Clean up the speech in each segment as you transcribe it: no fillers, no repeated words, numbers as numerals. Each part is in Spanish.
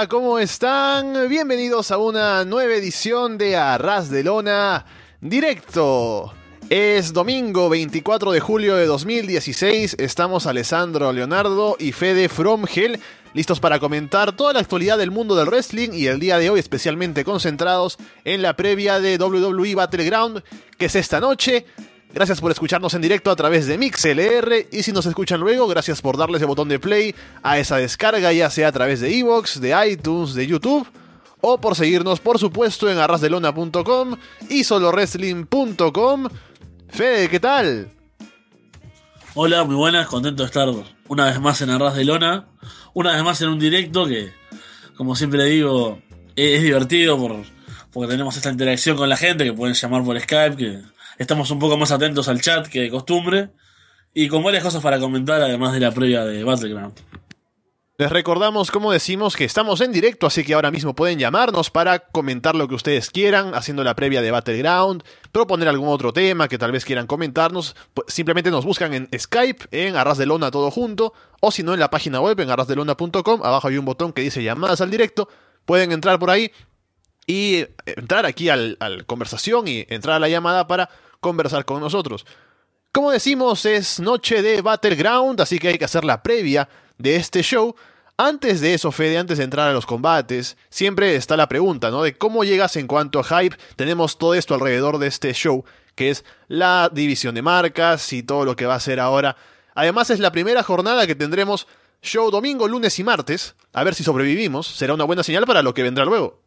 Hola, ¿cómo están? Bienvenidos a una nueva edición de A Ras de Lona Directo. Es domingo 24 de julio de 2016, estamos Alessandro Leonardo y Fede Fromgel, listos para comentar toda la actualidad del mundo del wrestling y el día de hoy especialmente concentrados en la previa de WWE Battleground, que es esta noche. Gracias por escucharnos en directo a través de MixLR, y si nos escuchan luego, gracias por darle ese botón de play a esa descarga, ya sea a través de iVoox, de iTunes, de YouTube, o por seguirnos, por supuesto, en arrasdelona.com y solowrestling.com. Fede, ¿qué tal? Hola, muy buenas, contento de estar una vez más en Arras de Lona, una vez más en un directo que, como siempre digo, es divertido porque tenemos esta interacción con la gente, que pueden llamar por Skype, que estamos un poco más atentos al chat que de costumbre, y con varias cosas para comentar, además de la previa de Battleground. Les recordamos, como decimos, que estamos en directo, así que ahora mismo pueden llamarnos para comentar lo que ustedes quieran, haciendo la previa de Battleground, proponer algún otro tema que tal vez quieran comentarnos. Simplemente nos buscan en Skype, en Arras de Lona todo junto, o si no en la página web, en arrasdelona.com. Abajo hay un botón que dice llamadas al directo, pueden entrar por ahí y entrar aquí al conversación y entrar a la llamada para conversar con nosotros. Como decimos, es noche de Battleground, así que hay que hacer la previa de este show. Antes de eso, Fede, antes de entrar a los combates, siempre está la pregunta, ¿no? De cómo llegas en cuanto a hype. Tenemos todo esto alrededor de este show, que es la división de marcas y todo lo que va a ser ahora. Además, es la primera jornada que tendremos show domingo, lunes y martes. A ver si sobrevivimos. Será una buena señal para lo que vendrá luego.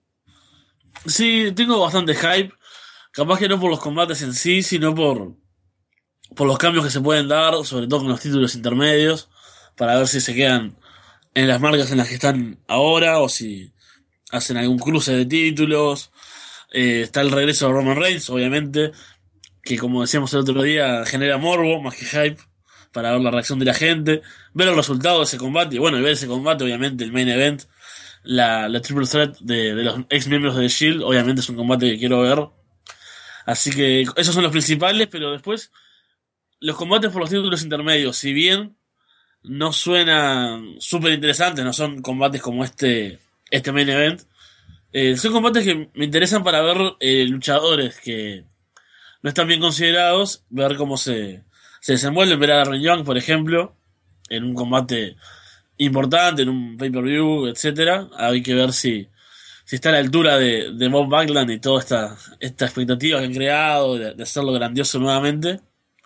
Sí, tengo bastante hype. Capaz que no por los combates en sí, sino por los cambios que se pueden dar, sobre todo con los títulos intermedios, para ver si se quedan en las marcas en las que están ahora o si hacen algún cruce de títulos. Está el regreso de Roman Reigns, obviamente, que como decíamos el otro día, genera morbo más que hype para ver la reacción de la gente, ver el resultado de ese combate, y bueno, y ver ese combate, obviamente, el main event, la triple threat de los ex miembros de The Shield, obviamente es un combate que quiero ver. Así que esos son los principales, pero después los combates por los títulos intermedios, si bien no suenan súper interesantes, no son combates como este main event, son combates que me interesan para ver luchadores que no están bien considerados, ver cómo se desenvuelven, ver a Darren Young, por ejemplo, en un combate importante, en un pay-per-view, etcétera. Hay que ver si está a la altura de Bob Backlund y toda esta expectativa que han creado de hacerlo grandioso nuevamente.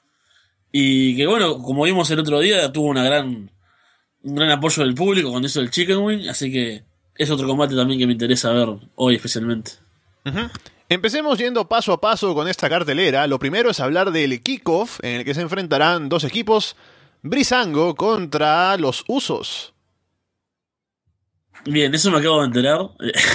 Y que bueno, como vimos el otro día, tuvo un gran apoyo del público cuando hizo el Chicken Wing, así que es otro combate también que me interesa ver hoy especialmente. Uh-huh. Empecemos yendo paso a paso con esta cartelera. Lo primero es hablar del kickoff, en el que se enfrentarán dos equipos, Breezango contra los Usos. Bien, eso me acabo de enterar.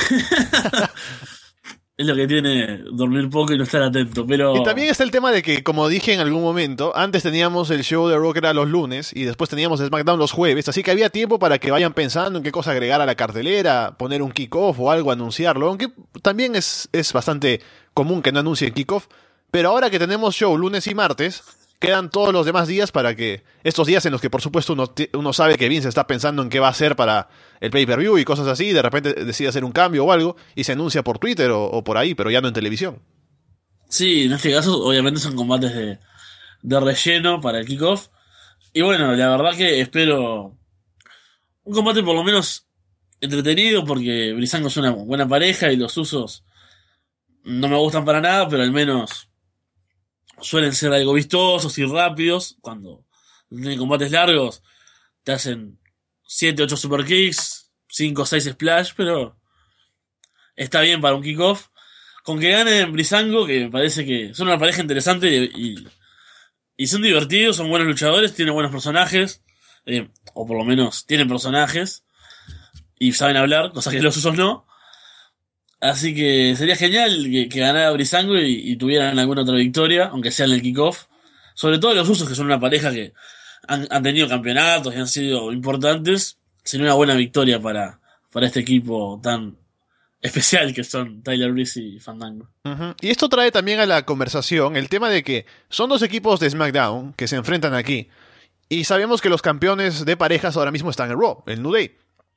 Es lo que tiene dormir poco y no estar atento, pero... Y también está el tema de que, como dije en algún momento, antes teníamos el show de Raw que era los lunes y después teníamos SmackDown los jueves, así que había tiempo para que vayan pensando en qué cosa agregar a la cartelera, poner un kickoff o algo, anunciarlo, aunque también es bastante común que no anuncien kickoff, pero ahora que tenemos show lunes y martes, quedan todos los demás días para que, estos días en los que por supuesto uno sabe que Vince está pensando en qué va a hacer para el pay-per-view y cosas así, y de repente decide hacer un cambio o algo, y se anuncia por Twitter o por ahí, pero ya no en televisión. Sí, en este caso obviamente son combates de relleno para el kickoff. Y bueno, la verdad que espero un combate por lo menos entretenido, porque Breezango es una buena pareja y los Usos no me gustan para nada, pero al menos suelen ser algo vistosos y rápidos. Cuando tienen combates largos te hacen 7, 8 super kicks, 5, 6 splash, pero está bien para un kickoff. Con que gane Breezango, que me parece que son una pareja interesante y son divertidos, son buenos luchadores, tienen buenos personajes, o por lo menos tienen personajes y saben hablar, cosas que los Usos no. Así que sería genial que ganara Breezango y tuvieran alguna otra victoria, aunque sea en el kickoff. Sobre todo los Usos, que son una pareja que han tenido campeonatos y han sido importantes. Sería una buena victoria para este equipo tan especial que son Tyler Breeze y Fandango. Uh-huh. Y esto trae también a la conversación el tema de que son dos equipos de SmackDown que se enfrentan aquí. Y sabemos que los campeones de parejas ahora mismo están en Raw, el New Day.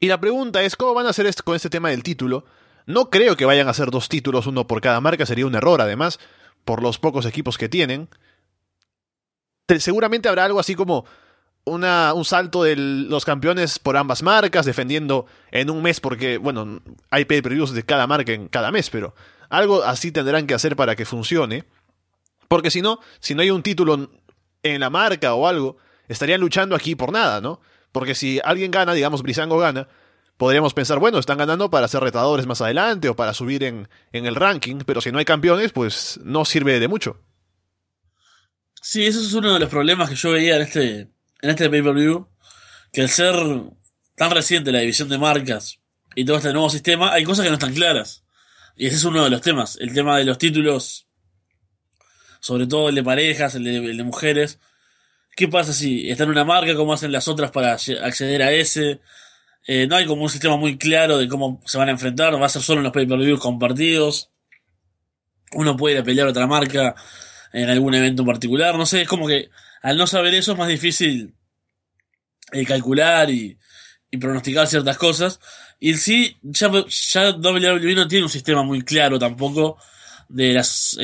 Y la pregunta es, ¿cómo van a hacer esto con este tema del título? No creo que vayan a hacer 2 títulos, uno por cada marca, sería un error además, por los pocos equipos que tienen. Seguramente habrá algo así como un salto de los campeones por ambas marcas, defendiendo en un mes, porque, bueno, hay pay-per-views de cada marca en cada mes, pero algo así tendrán que hacer para que funcione. Porque si no hay un título en la marca o algo, estarían luchando aquí por nada, ¿no? Porque si alguien gana, digamos Breezango gana, podríamos pensar, bueno, están ganando para ser retadores más adelante o para subir en el ranking, pero si no hay campeones, pues no sirve de mucho. Sí, eso es uno de los problemas que yo veía en este pay-per-view, que al ser tan reciente la división de marcas y todo este nuevo sistema, hay cosas que no están claras. Y ese es uno de los temas, el tema de los títulos, sobre todo el de parejas, el de mujeres. ¿Qué pasa si está en una marca? ¿Cómo hacen las otras para acceder a ese? No hay como un sistema muy claro de cómo se van a enfrentar. Va a ser solo en los pay-per-views compartidos. Uno puede ir a pelear a otra marca en algún evento en particular. No sé, es como que al no saber eso es más difícil calcular y pronosticar ciertas cosas. Y sí, ya WWE no tiene un sistema muy claro tampoco de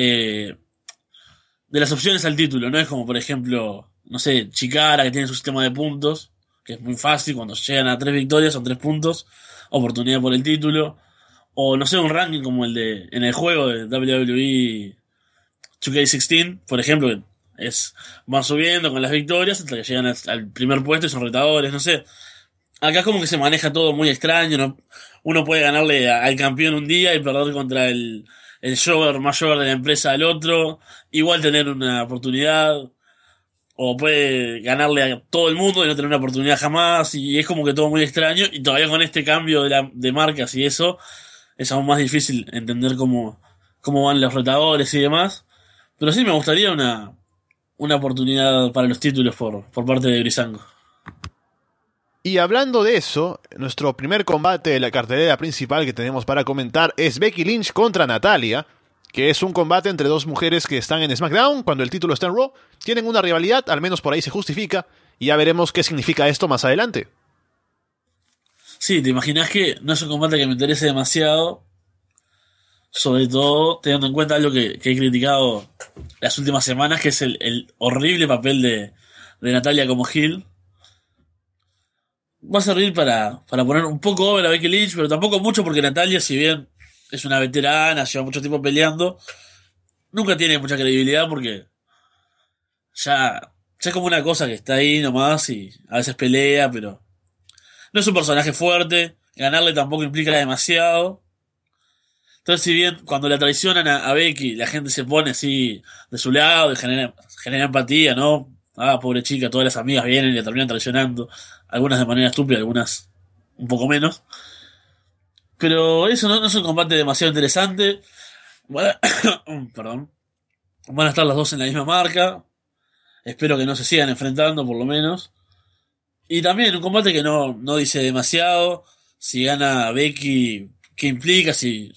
las opciones al título. No es como, por ejemplo, no sé, Chikara, que tiene su sistema de puntos, que es muy fácil, cuando llegan a 3 victorias son 3 puntos, oportunidad por el título. O no sé, un ranking como el de en el juego de WWE 2K16, por ejemplo, que van subiendo con las victorias hasta que llegan al primer puesto y son retadores, no sé. Acá es como que se maneja todo muy extraño, ¿no? Uno puede ganarle al campeón un día y perder contra el showger mayor de la empresa al otro, igual tener una oportunidad, o puede ganarle a todo el mundo y no tener una oportunidad jamás, y es como que todo muy extraño, y todavía con este cambio de marcas y eso, es aún más difícil entender cómo van los retadores y demás. Pero sí me gustaría una oportunidad para los títulos por parte de Breezango. Y hablando de eso, nuestro primer combate de la cartelera principal que tenemos para comentar es Becky Lynch contra Natalya, que es un combate entre 2 mujeres que están en SmackDown cuando el título está en Raw. Tienen una rivalidad, al menos por ahí se justifica, y ya veremos qué significa esto más adelante. Sí, te imaginas que no es un combate que me interese demasiado, sobre todo teniendo en cuenta algo que he criticado las últimas semanas, que es el horrible papel de Natalya como heel. Va a servir para poner un poco over a Becky Lynch, pero tampoco mucho, porque Natalya, si bien es una veterana, lleva mucho tiempo peleando, nunca tiene mucha credibilidad porque ya es como una cosa que está ahí nomás y a veces pelea, pero no es un personaje fuerte, ganarle tampoco implica demasiado. Entonces, si bien cuando la traicionan a Becky, la gente se pone así de su lado y genera empatía, ¿no? Ah, pobre chica, todas las amigas vienen y la terminan traicionando. Algunas de manera estúpida, algunas un poco menos. Pero eso no es un combate demasiado interesante. Bueno, perdón. Van a estar las dos en la misma marca. Espero que no se sigan enfrentando, por lo menos. Y también un combate que no dice demasiado. Si gana Becky, ¿qué implica?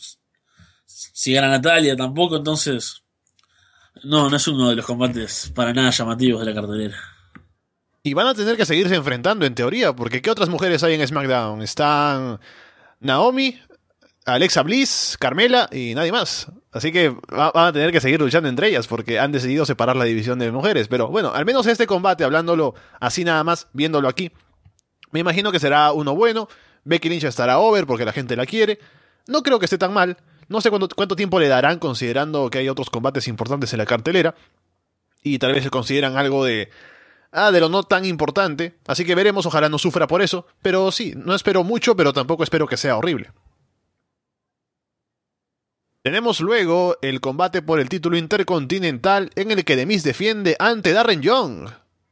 Si gana Natalya, tampoco. Entonces, no es uno de los combates para nada llamativos de la cartelera. Y van a tener que seguirse enfrentando en teoría, porque ¿qué otras mujeres hay en SmackDown? Están Naomi, Alexa Bliss, Carmela y nadie más. Así que van a tener que seguir luchando entre ellas porque han decidido separar la división de mujeres. Pero bueno, al menos este combate, hablándolo así nada más, viéndolo aquí, me imagino que será uno bueno. Becky Lynch estará over porque la gente la quiere. No creo que esté tan mal. No sé cuánto tiempo le darán considerando que hay otros combates importantes en la cartelera. Y tal vez se consideran algo de lo no tan importante. Así que veremos, ojalá no sufra por eso. Pero sí, no espero mucho, pero tampoco espero que sea horrible. Tenemos luego el combate por el título intercontinental en el que The Miz defiende ante Darren Young.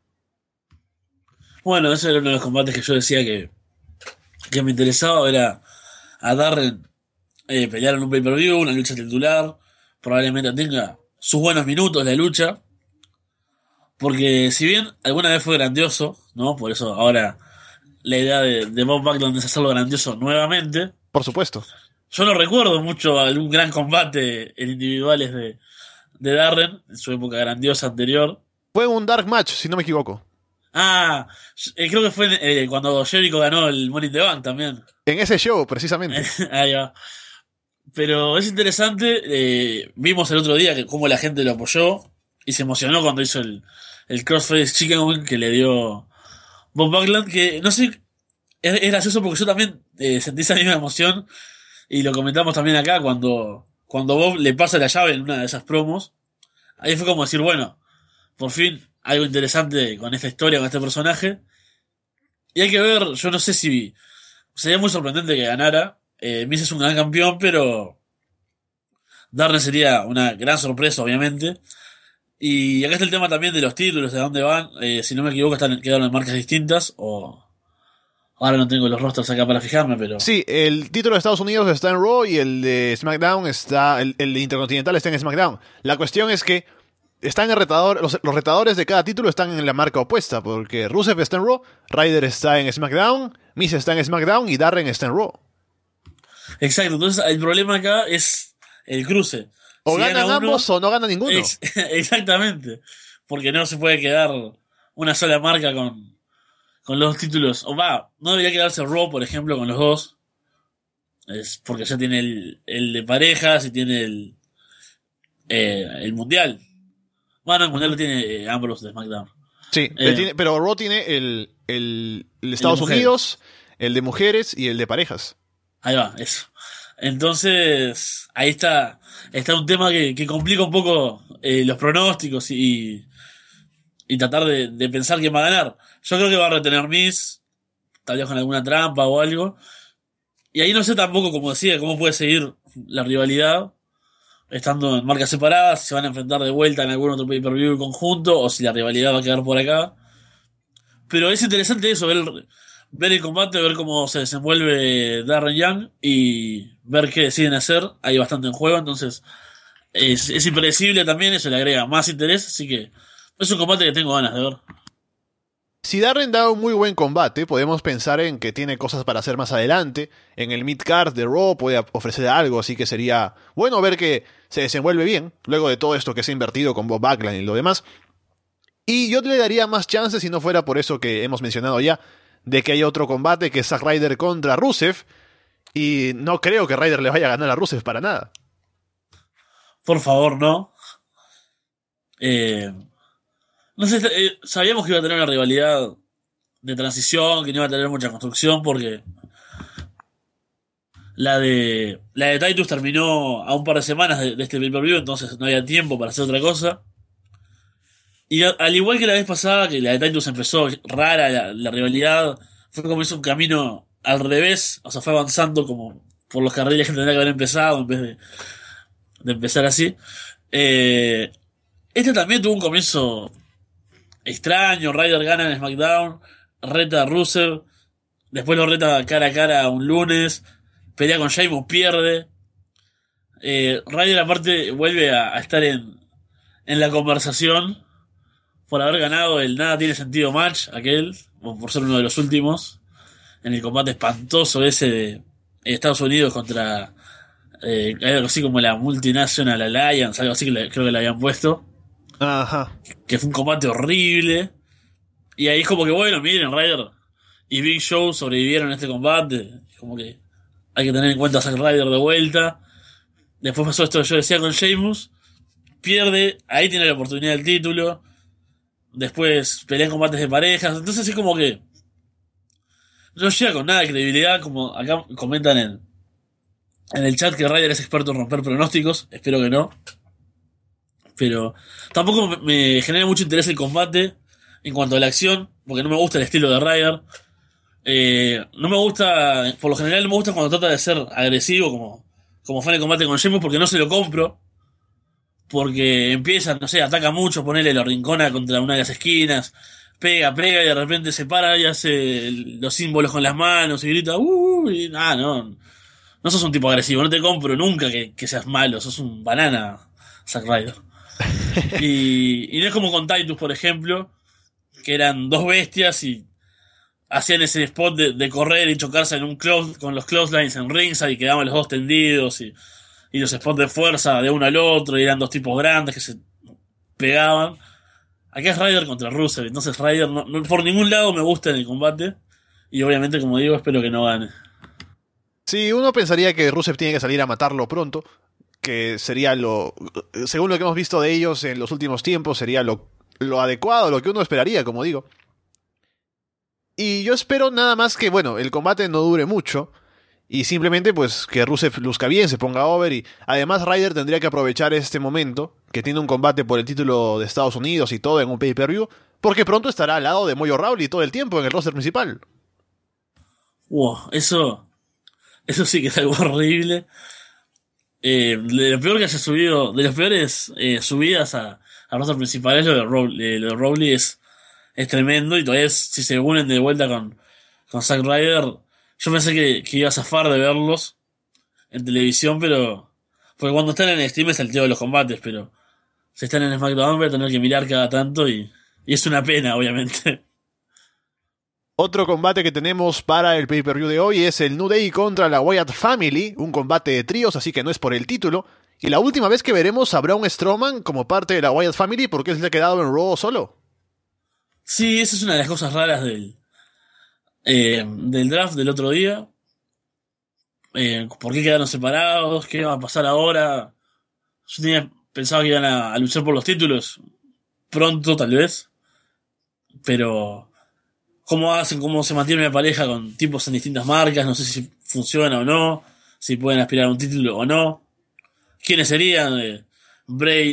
Bueno, ese era uno de los combates que yo decía que me interesaba ver a Darren pelear en un pay-per-view, una lucha titular. Probablemente tenga sus buenos minutos la lucha. Porque si bien alguna vez fue grandioso, ¿no? Por eso ahora la idea de Bob Backlund es hacerlo grandioso nuevamente. Por supuesto. Yo no recuerdo mucho algún gran combate en individuales de Darren en su época grandiosa anterior. Fue un dark match, si no me equivoco. Ah, creo que fue cuando Jericho ganó el Money in the Bank también. En ese show, precisamente. Ahí va. Pero es interesante, vimos el otro día que cómo la gente lo apoyó y se emocionó cuando hizo el Crossface Chicken Wing que le dio Bob Backlund, que no sé, es gracioso porque yo también sentí esa misma emoción y lo comentamos también acá cuando Bob le pasa la llave en una de esas promos. Ahí fue como decir, bueno, por fin algo interesante con esta historia, con este personaje. Y hay que ver, yo no sé si sería muy sorprendente que ganara. Miz es un gran campeón, pero Darren sería una gran sorpresa, obviamente. Y acá está el tema también de los títulos, de dónde van. Si no me equivoco, quedaron en marcas distintas. O ahora no tengo los rostros acá para fijarme, pero. Sí, el título de Estados Unidos está en Raw y el de SmackDown está. El de Intercontinental está en SmackDown. La cuestión es que están en retador, los retadores de cada título están en la marca opuesta, porque Rusev está en Raw, Ryder está en SmackDown, Miz está en SmackDown y Darren está en Raw. Exacto, entonces el problema acá es el cruce. O Si ganan gana uno, ambos o no gana ninguno. Exactamente. Porque no se puede quedar una sola marca con los títulos. O va, no debería quedarse Raw, por ejemplo, con los dos. Es porque ya tiene el de parejas y tiene el mundial. Bueno, el mundial lo tiene Ambrose de SmackDown. Sí, pero Raw tiene el de Estados Unidos, el de mujeres y el de parejas. Ahí va, eso. Entonces, ahí está un tema que complica un poco los pronósticos y tratar de pensar quién va a ganar. Yo creo que va a retener Miz, tal vez con alguna trampa o algo. Y ahí no sé tampoco, como decía, cómo puede seguir la rivalidad, estando en marcas separadas, si se van a enfrentar de vuelta en algún otro pay-per-view conjunto, o si la rivalidad va a quedar por acá. Pero es interesante eso, ver el combate, ver cómo se desenvuelve Darren Young y ver qué deciden hacer. Hay bastante en juego, entonces es impredecible también, eso le agrega más interés, así que es un combate que tengo ganas de ver. Si Darren da un muy buen combate, podemos pensar en que tiene cosas para hacer más adelante. En el mid-card de Raw puede ofrecer algo, así que sería bueno ver que se desenvuelve bien, luego de todo esto que se ha invertido con Bob Backlund y lo demás. Y yo le daría más chances si no fuera por eso que hemos mencionado ya, de que hay otro combate que es Zack Ryder contra Rusev, y no creo que Ryder le vaya a ganar a Rusev para nada. Por favor, no. No sé, sabíamos que iba a tener una rivalidad de transición, que no iba a tener mucha construcción, porque la de Titus terminó a un par de semanas de este pay-per-view, entonces no había tiempo para hacer otra cosa. Y al igual que la vez pasada, que la de Titus empezó rara, la rivalidad, fue como hizo un camino al revés, o sea, fue avanzando como por los carriles que tendría que haber empezado en vez de empezar así. Este también tuvo un comienzo extraño. Ryder gana en SmackDown, reta a Rusev, después lo reta cara a cara un lunes, pelea con Sheamus, pierde. Ryder aparte vuelve a estar en la conversación por haber ganado el Nada Tiene Sentido match, aquel, o por ser uno de los últimos, en el combate espantoso ese de Estados Unidos contra algo así como la Multinational Alliance, algo así que creo que le habían puesto. Ajá. Que fue un combate horrible. Y ahí es como que, bueno, miren, Ryder y Big Show sobrevivieron a este combate. Como que hay que tener en cuenta a Zack Ryder de vuelta. Después pasó esto que yo decía con Sheamus. Pierde, ahí tiene la oportunidad del título. Después pelea en combates de parejas. Entonces es como que no llega con nada de credibilidad. Como acá comentan en el chat que Ryder es experto en romper pronósticos. Espero que no. Pero tampoco me genera mucho interés el combate en cuanto a la acción, porque no me gusta el estilo de Ryder. No me gusta, por lo general no me gusta cuando trata de ser agresivo, como fue en el combate con Sheamus, porque no se lo compro. Porque empieza, no sé, ataca mucho, ponele, lo rincona contra una de las esquinas, pega y de repente se para y hace los símbolos con las manos y grita, y nada, no sos un tipo agresivo, no te compro nunca que seas malo, sos un banana, Zack Ryder. Y no es como con Titus, por ejemplo, que eran dos bestias y hacían ese spot de correr y chocarse en con los clotheslines en ringside y quedaban los dos tendidos y los spots de fuerza de uno al otro y eran dos tipos grandes que se pegaban. Acá es Ryder contra Rusev, entonces Ryder por ningún lado me gusta en el combate. Y obviamente, como digo, espero que no gane. Sí, uno pensaría que Rusev tiene que salir a matarlo pronto, que sería según lo que hemos visto de ellos en los últimos tiempos, sería lo adecuado, lo que uno esperaría, como digo. Y yo espero nada más que, bueno, el combate no dure mucho y simplemente pues que Rusev luzca bien, se ponga over y además Ryder tendría que aprovechar este momento, que tiene un combate por el título de Estados Unidos y todo en un pay-per-view, porque pronto estará al lado de Mojo Rawley todo el tiempo en el roster principal. Wow, eso sí que es algo horrible. De lo peor que haya subido, de las peores subidas a roster principales, lo de Rowley es tremendo. Y todavía si se unen de vuelta con Zack Ryder, yo pensé que iba a zafar de verlos en televisión, pero porque cuando están en Steam es el tío de los combates, pero si están en SmackDown voy a tener que mirar cada tanto y es una pena, obviamente. Otro combate que tenemos para el pay-per-view de hoy es el New Day contra la Wyatt Family, un combate de tríos, así que no es por el título. Y la última vez que veremos a Braun Strowman como parte de la Wyatt Family porque él se ha quedado en Raw solo. Sí, esa es una de las cosas raras del draft del otro día. ¿Por qué quedaron separados? ¿Qué va a pasar ahora? Yo pensaba que iban a luchar por los títulos pronto, tal vez. Pero ¿cómo hacen? ¿Cómo se mantiene una pareja con tipos en distintas marcas? No sé si funciona o no. Si pueden aspirar a un título o no. ¿Quiénes serían? Bray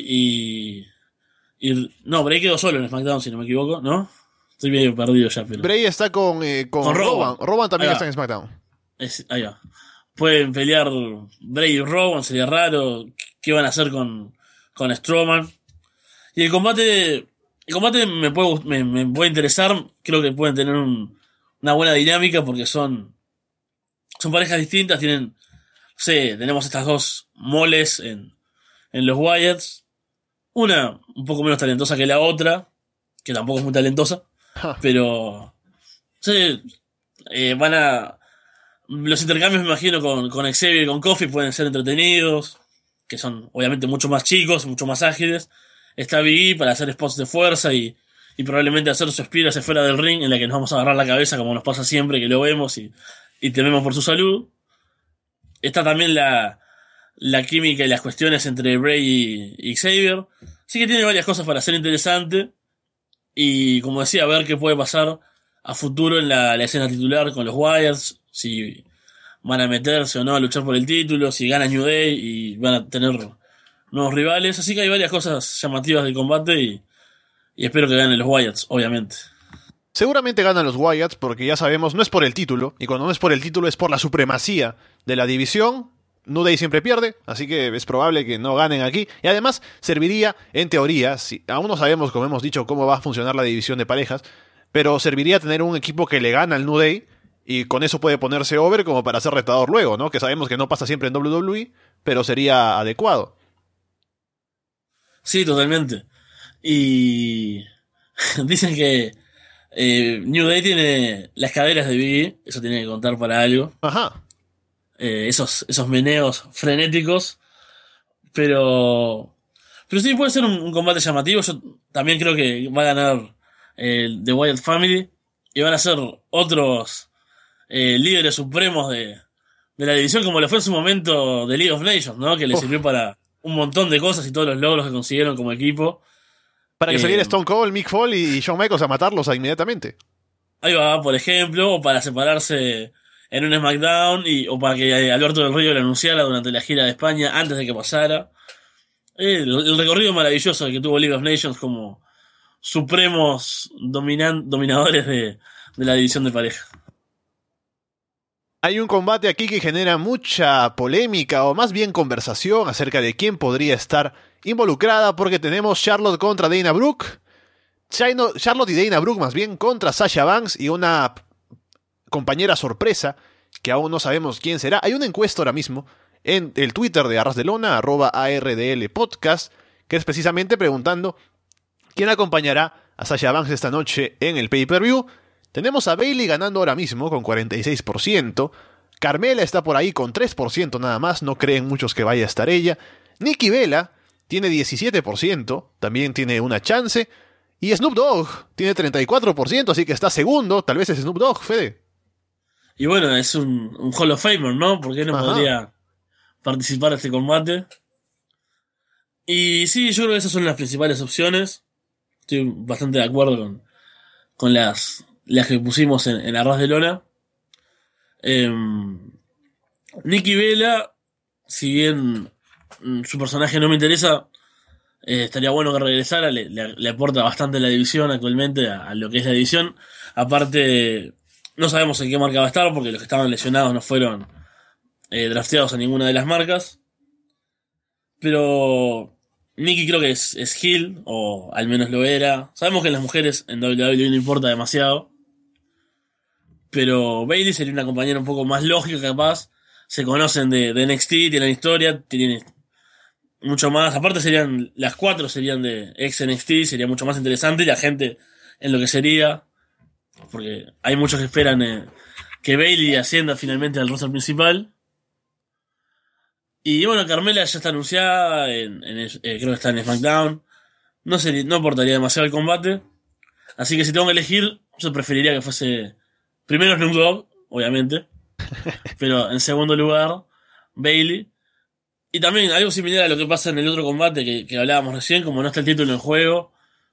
no, Bray quedó solo en SmackDown, si no me equivoco, ¿no? Estoy medio perdido ya, pero... Bray está con Rowan. Rowan también está en SmackDown. Ahí va. Pueden pelear Bray y Rowan, sería raro. ¿Qué van a hacer con Strowman? Y el combate me puede interesar. Creo que pueden tener una buena dinámica porque son parejas distintas. No sé, tenemos estas dos moles en los Wyatts. Una un poco menos talentosa que la otra, que tampoco es muy talentosa. Pero sí, los intercambios, me imagino, con Xavier y con Kofi pueden ser entretenidos, que son obviamente mucho más chicos, mucho más ágiles. Está Big E para hacer spots de fuerza y probablemente hacer su spear hacia fuera del ring, en la que nos vamos a agarrar la cabeza como nos pasa siempre que lo vemos y tememos por su salud. Está también la química y las cuestiones entre Bray y Xavier. Así que tiene varias cosas para ser interesante. Y como decía, a ver qué puede pasar a futuro en la escena titular con los Wyatts. Si van a meterse o no a luchar por el título, si gana New Day y van a tener nuevos rivales. Así que hay varias cosas llamativas del combate y espero que ganen los Wyatts, obviamente. Seguramente ganan los Wyatts porque ya sabemos, no es por el título, y cuando no es por el título es por la supremacía de la división. New Day siempre pierde, así que es probable que no ganen aquí. Y además serviría, en teoría, aún no sabemos, como hemos dicho, cómo va a funcionar la división de parejas, pero serviría tener un equipo que le gana al New Day y con eso puede ponerse over como para ser retador luego, ¿no? Que sabemos que no pasa siempre en WWE, pero sería adecuado. Sí, totalmente. Y dicen que New Day tiene las caderas de Big E, eso tiene que contar para algo. Ajá. Esos meneos frenéticos. Pero sí, puede ser un combate llamativo. Yo también creo que va a ganar The Wyatt Family. Y van a ser otros líderes supremos de la división, como lo fue en su momento de League of Nations, ¿no? Que le sirvió para un montón de cosas y todos los logros que consiguieron como equipo. Para que saliera Stone Cold, Mick Foley y Shawn Michaels a matarlos inmediatamente. Ahí va, por ejemplo, o para separarse en un SmackDown o para que Alberto del Río lo anunciara durante la gira de España antes de que pasara. El recorrido maravilloso que tuvo League of Nations como supremos dominadores de la división de pareja. Hay un combate aquí que genera mucha polémica o más bien conversación acerca de quién podría estar involucrada, porque tenemos Charlotte contra Dana Brooke. Charlotte y Dana Brooke más bien contra Sasha Banks y una compañera sorpresa que aún no sabemos quién será. Hay una encuesta ahora mismo en el Twitter de Arras de Lona, @ARDL Podcast, que es precisamente preguntando quién acompañará a Sasha Banks esta noche en el pay-per-view. Tenemos a Bayley ganando ahora mismo con 46%. Carmela está por ahí con 3% nada más, no creen muchos que vaya a estar ella. Nikki Bella tiene 17%, también tiene una chance. Y Snoop Dogg tiene 34%, así que está segundo. Tal vez es Snoop Dogg, Fede. Y bueno, es un Hall of Famer, ¿no? ¿Por qué no Ajá. podría participar de este combate? Y sí, yo creo que esas son las principales opciones. Estoy bastante de acuerdo con las que pusimos en Arras de Lona. Nikki Bella, si bien su personaje no me interesa, estaría bueno que regresara, le aporta bastante la división actualmente a lo que es la división. Aparte, no sabemos en qué marca va a estar porque los que estaban lesionados no fueron drafteados a ninguna de las marcas. Pero Nikki creo que es heel, o al menos lo era. Sabemos que en las mujeres en WWE no importa demasiado. Pero Bailey sería una compañera un poco más lógica, capaz. Se conocen de NXT, tienen historia, tienen mucho más. Aparte las cuatro serían de ex NXT, sería mucho más interesante y la gente en lo que sería. Porque hay muchos que esperan que Bailey ascienda finalmente al roster principal. Y bueno, Carmela ya está anunciada, creo que está en SmackDown. No aportaría demasiado el combate. Así que si tengo que elegir, yo preferiría que fuese primero Snoop Dogg, obviamente. Pero en segundo lugar, Bailey. Y también algo similar a lo que pasa en el otro combate que hablábamos recién, como no está el título en juego,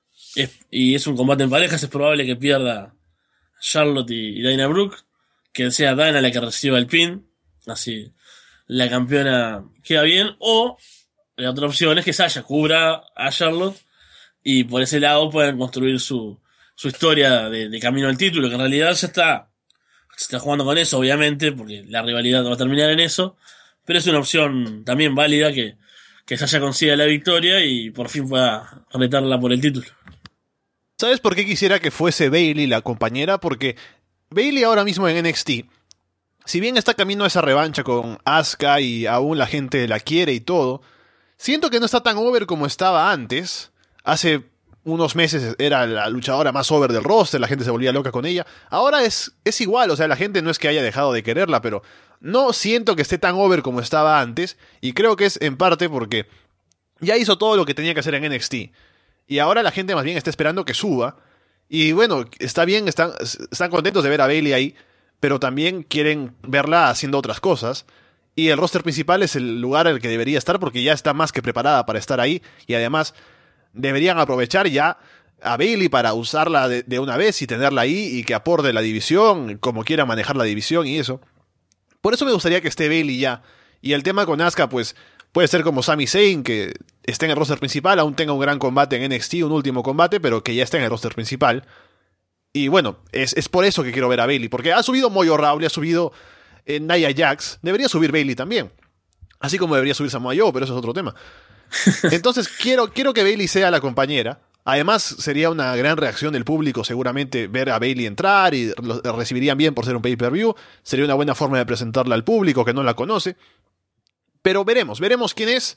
y es un combate en parejas, es probable que pierda Charlotte y Dana Brooke, que sea Dana la que reciba el pin, así la campeona queda bien, o la otra opción es que Sasha cubra a Charlotte y por ese lado puedan construir su historia de camino al título, que en realidad se está jugando con eso, obviamente, porque la rivalidad va a terminar en eso, pero es una opción también válida que Sasha consiga la victoria y por fin pueda retarla por el título. ¿Sabes por qué quisiera que fuese Bailey la compañera? Porque Bailey ahora mismo en NXT, si bien está camino a esa revancha con Asuka y aún la gente la quiere y todo, siento que no está tan over como estaba antes. Hace unos meses era la luchadora más over del roster, la gente se volvía loca con ella. Ahora es igual, o sea, la gente no es que haya dejado de quererla, pero no siento que esté tan over como estaba antes. Y creo que es en parte porque ya hizo todo lo que tenía que hacer en NXT. Y ahora la gente más bien está esperando que suba. Y bueno, está bien, están contentos de ver a Bailey ahí, pero también quieren verla haciendo otras cosas. Y el roster principal es el lugar al que debería estar porque ya está más que preparada para estar ahí. Y además deberían aprovechar ya a Bailey para usarla de una vez y tenerla ahí y que aporte la división, como quiera manejar la división y eso. Por eso me gustaría que esté Bailey ya. Y el tema con Asuka, pues puede ser como Sami Zayn, que esté en el roster principal, aún tenga un gran combate en NXT, un último combate, pero que ya esté en el roster principal. Y bueno, es por eso que quiero ver a Bailey, porque ha subido Mojo Rawley, ha subido Nia Jax, debería subir Bailey también. Así como debería subir Samoa Joe, pero eso es otro tema. Entonces quiero que Bailey sea la compañera. Además, sería una gran reacción del público seguramente ver a Bailey entrar y lo recibirían bien por ser un pay-per-view. Sería una buena forma de presentarla al público que no la conoce. Pero veremos quién es.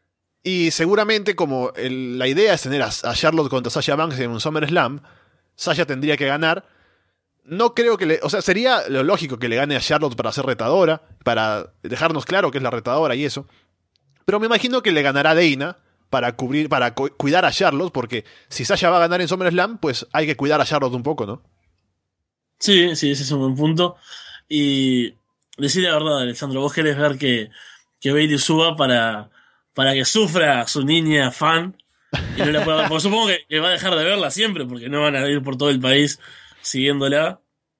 Y seguramente como la idea es tener a Charlotte contra Sasha Banks en un SummerSlam, Sasha tendría que ganar. No creo que o sea, sería lo lógico que le gane a Charlotte para ser retadora, para dejarnos claro que es la retadora y eso. Pero me imagino que le ganará Dana para cuidar a Charlotte, porque si Sasha va a ganar en SummerSlam, pues hay que cuidar a Charlotte un poco, ¿no? Sí, ese es un buen punto. Y decir la verdad, Alessandro, vos querés ver que Bailey suba para que sufra su niña fan y no la pueda ver. Porque supongo que va a dejar de verla siempre, porque no van a ir por todo el país siguiéndola.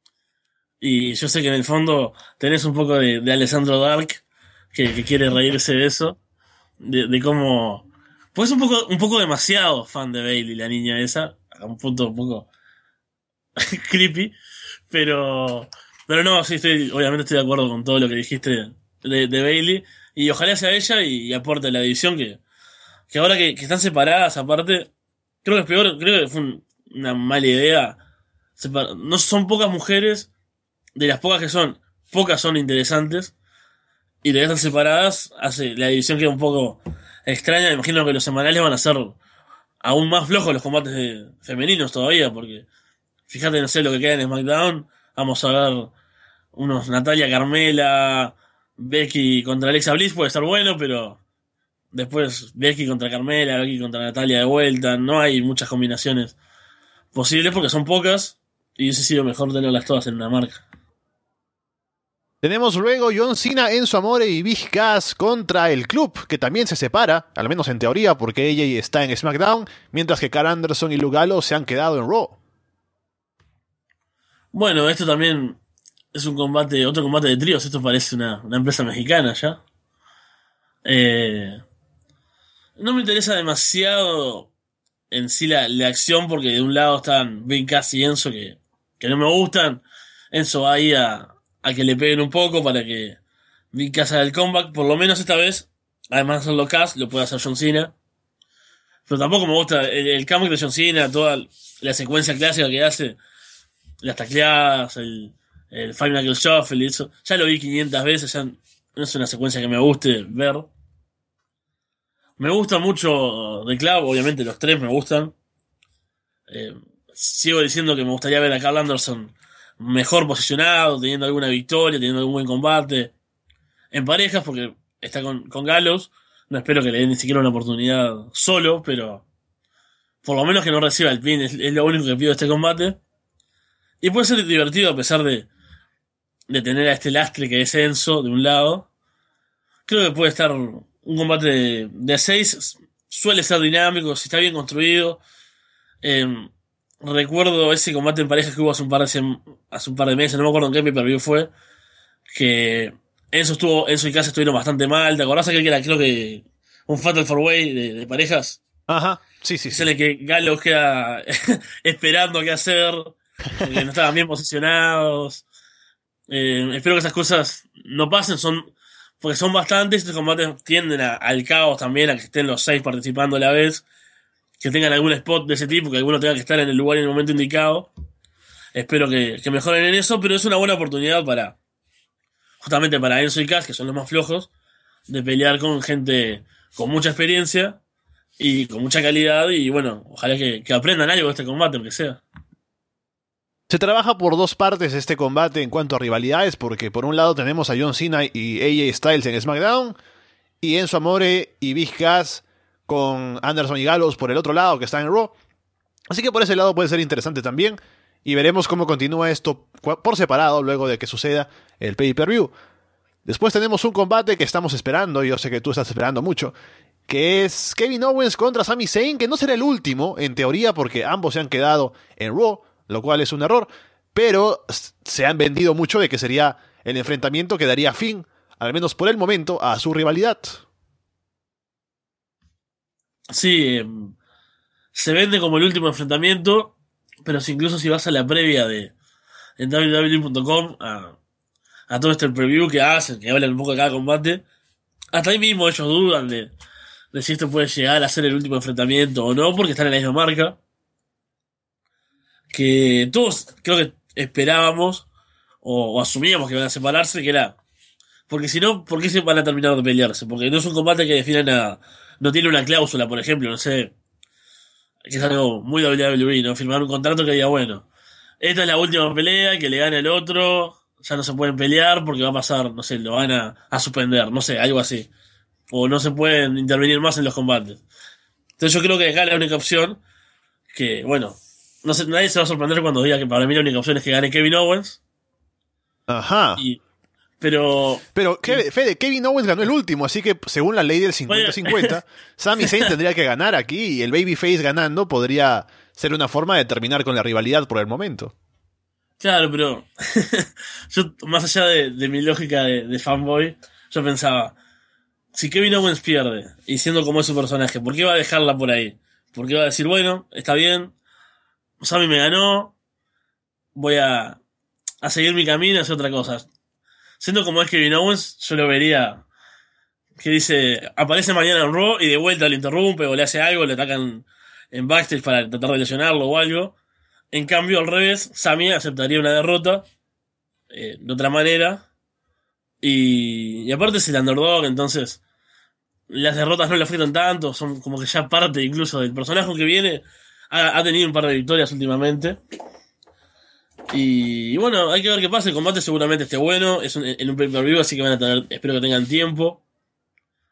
Y yo sé que en el fondo tenés un poco de Alessandro Dark que quiere reírse de eso. De cómo. Pues un poco demasiado fan de Bailey, la niña esa. A un punto un poco creepy. Pero. Pero no, sí, obviamente estoy de acuerdo con todo lo que dijiste de Bailey. Y ojalá sea ella y aporte a la división que ahora que están separadas, aparte, creo que es peor, creo que fue una mala idea. No son pocas mujeres, de las pocas son interesantes. Y de estar separadas, hace la división queda un poco extraña. Me imagino que los semanales van a ser aún más flojos los combates femeninos todavía, porque fíjate, no sé lo que queda en SmackDown. Vamos a ver unos Natalia Carmela, Becky contra Alexa Bliss, puede estar bueno, pero después Becky contra Carmela, Becky contra Natalia de vuelta. No hay muchas combinaciones posibles porque son pocas y hubiese sido mejor tenerlas todas en una marca. Tenemos luego John Cena, Enzo Amore y Big Cass contra el club, que también se separa, al menos en teoría, porque AJ está en SmackDown, mientras que Karl Anderson y Luke Gallows se han quedado en Raw. Bueno, esto también es un combate, otro combate de tríos. Esto parece una empresa mexicana ya. No me interesa demasiado en sí la acción, porque de un lado están Big Cass y Enzo que no me gustan. Enzo va ahí a que le peguen un poco para que Big Cass haga el comeback. Por lo menos esta vez, además de hacerlo Cass, lo puede hacer John Cena. Pero tampoco me gusta el comeback de John Cena, toda la secuencia clásica que hace, las tacleadas, el Five Knuckle Shuffle y eso. Ya lo vi 500 veces, ya no es una secuencia que me guste ver. Me gusta mucho The Club, obviamente los tres me gustan. Sigo diciendo que me gustaría ver a Karl Anderson mejor posicionado, teniendo alguna victoria, teniendo algún buen combate. En parejas, porque está con Gallows. No espero que le den ni siquiera una oportunidad solo, pero por lo menos que no reciba el pin, es lo único que pido de este combate. Y puede ser divertido a pesar de tener a este lastre que es Enzo de un lado. Creo que puede estar un combate de 6. Suele ser dinámico, si está bien construido. Recuerdo ese combate en parejas que hubo hace un par de meses, no me acuerdo en qué pay-per-view fue, que Enzo y Cass estuvieron bastante mal. ¿Te acordás aquel que era, creo que, un Fatal 4-Way de parejas? Ajá, sí. Sale que Gallows queda esperando qué hacer, porque no estaban bien posicionados. Espero que esas cosas no pasen, porque son bastantes. Estos combates tienden al caos también, a que estén los 6 participando a la vez, que tengan algún spot de ese tipo, que alguno tenga que estar en el lugar y en el momento indicado. Espero que mejoren en eso, pero es una buena oportunidad justamente para Enzo y Cass, que son los más flojos, de pelear con gente con mucha experiencia y con mucha calidad. Y bueno, ojalá que aprendan algo de este combate, aunque sea. Se trabaja por dos partes este combate en cuanto a rivalidades, porque por un lado tenemos a John Cena y AJ Styles en SmackDown, y Enzo Amore y Big Cass con Anderson y Gallows por el otro lado, que están en Raw. Así que por ese lado puede ser interesante también, y veremos cómo continúa esto por separado luego de que suceda el pay-per-view. Después tenemos un combate que estamos esperando, y yo sé que tú estás esperando mucho, que es Kevin Owens contra Sami Zayn, que no será el último, en teoría, porque ambos se han quedado en Raw, lo cual es un error, pero se han vendido mucho de que sería el enfrentamiento que daría fin, al menos por el momento, a su rivalidad. Sí, se vende como el último enfrentamiento, pero incluso si vas a la previa en www.com a todo este preview que hacen, que hablan un poco de cada combate, hasta ahí mismo ellos dudan de si esto puede llegar a ser el último enfrentamiento o no, porque están en la misma marca. Que todos creo que esperábamos o asumíamos que iban a separarse, que era, porque si no, ¿por qué se van a terminar de pelearse? Porque no es un combate que define nada, no tiene una cláusula, por ejemplo, no sé, que es algo muy WWE, ¿no? Firmar un contrato que diga, bueno, esta es la última pelea, que le gane al otro, ya no se pueden pelear porque va a pasar, no sé, lo van a suspender, no sé, algo así, o no se pueden intervenir más en los combates. Entonces yo creo que acá la única opción, que bueno, no sé, nadie se va a sorprender cuando diga que para mí la única opción es que gane Kevin Owens. Ajá. Pero Fede, Kevin Owens ganó el último, así que según la ley del 50-50, Sami Zayn tendría que ganar aquí, y el babyface ganando podría ser una forma de terminar con la rivalidad por el momento. Claro, pero yo, más allá de mi lógica de fanboy, yo pensaba, si Kevin Owens pierde, y siendo como es su personaje, ¿por qué va a dejarla por ahí? ¿Por qué va a decir, bueno, está bien, Sami me ganó, voy a seguir mi camino y hacer otra cosa? Siendo como es Kevin Owens, yo lo vería que dice, aparece mañana en Raw y de vuelta lo interrumpe o le hace algo, le atacan en backstage para tratar de lesionarlo o algo. En cambio, al revés, Sami aceptaría una derrota de otra manera. Y aparte es el underdog, entonces las derrotas no le afectan tanto, son como que ya parte incluso del personaje que viene. Ha tenido un par de victorias últimamente. Y bueno, hay que ver qué pasa. El combate seguramente esté bueno. Es en un pay-per-view, así que van a tener, espero que tengan tiempo.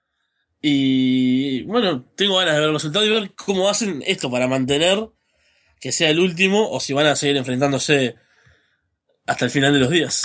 Y bueno, tengo ganas de ver el resultado y ver cómo hacen esto para mantener que sea el último o si van a seguir enfrentándose hasta el final de los días.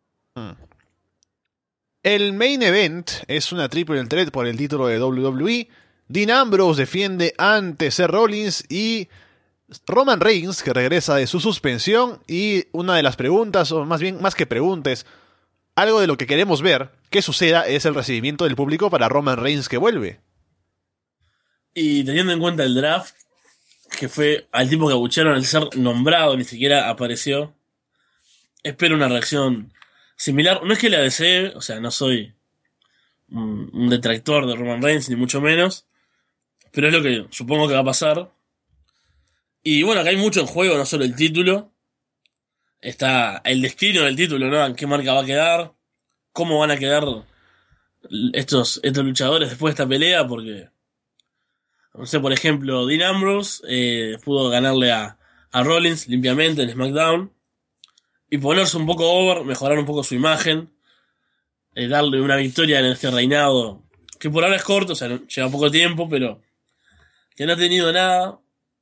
El main event es una triple threat por el título de WWE. Dean Ambrose defiende ante Seth Rollins y Roman Reigns, que regresa de su suspensión. Y una de las preguntas, o más bien, más que preguntas, algo de lo que queremos ver que suceda es el recibimiento del público para Roman Reigns que vuelve. Y teniendo en cuenta el draft, que fue al tipo que abuchearon al ser nombrado, ni siquiera apareció, espero una reacción similar. No es que la desee, o sea, no soy un detractor de Roman Reigns, ni mucho menos, pero es lo que supongo que va a pasar. Y bueno, acá hay mucho en juego, no solo el título. Está el destino del título, ¿no? ¿En qué marca va a quedar? ¿Cómo van a quedar estos luchadores después de esta pelea? Porque, no sé, por ejemplo, Dean Ambrose pudo ganarle a Rollins limpiamente en SmackDown y ponerse un poco over, mejorar un poco su imagen, darle una victoria en este reinado que por ahora es corto, o sea, lleva poco tiempo, pero que no ha tenido nada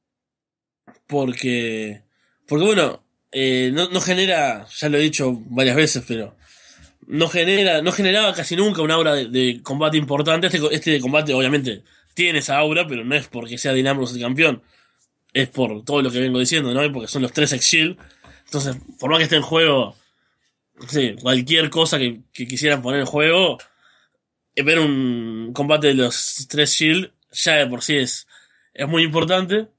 porque bueno, no genera, ya lo he dicho varias veces, pero no generaba casi nunca una aura de combate importante. Este combate obviamente tiene esa aura, pero no es porque sea Dean Ambrose el campeón, es por todo lo que vengo diciendo, ¿no? Y porque son los 3 ex-Shield. Entonces, por más que esté en juego, no sé, cualquier cosa que quisieran poner en juego, ver un combate de los 3 Shield ya de por sí es muy importante.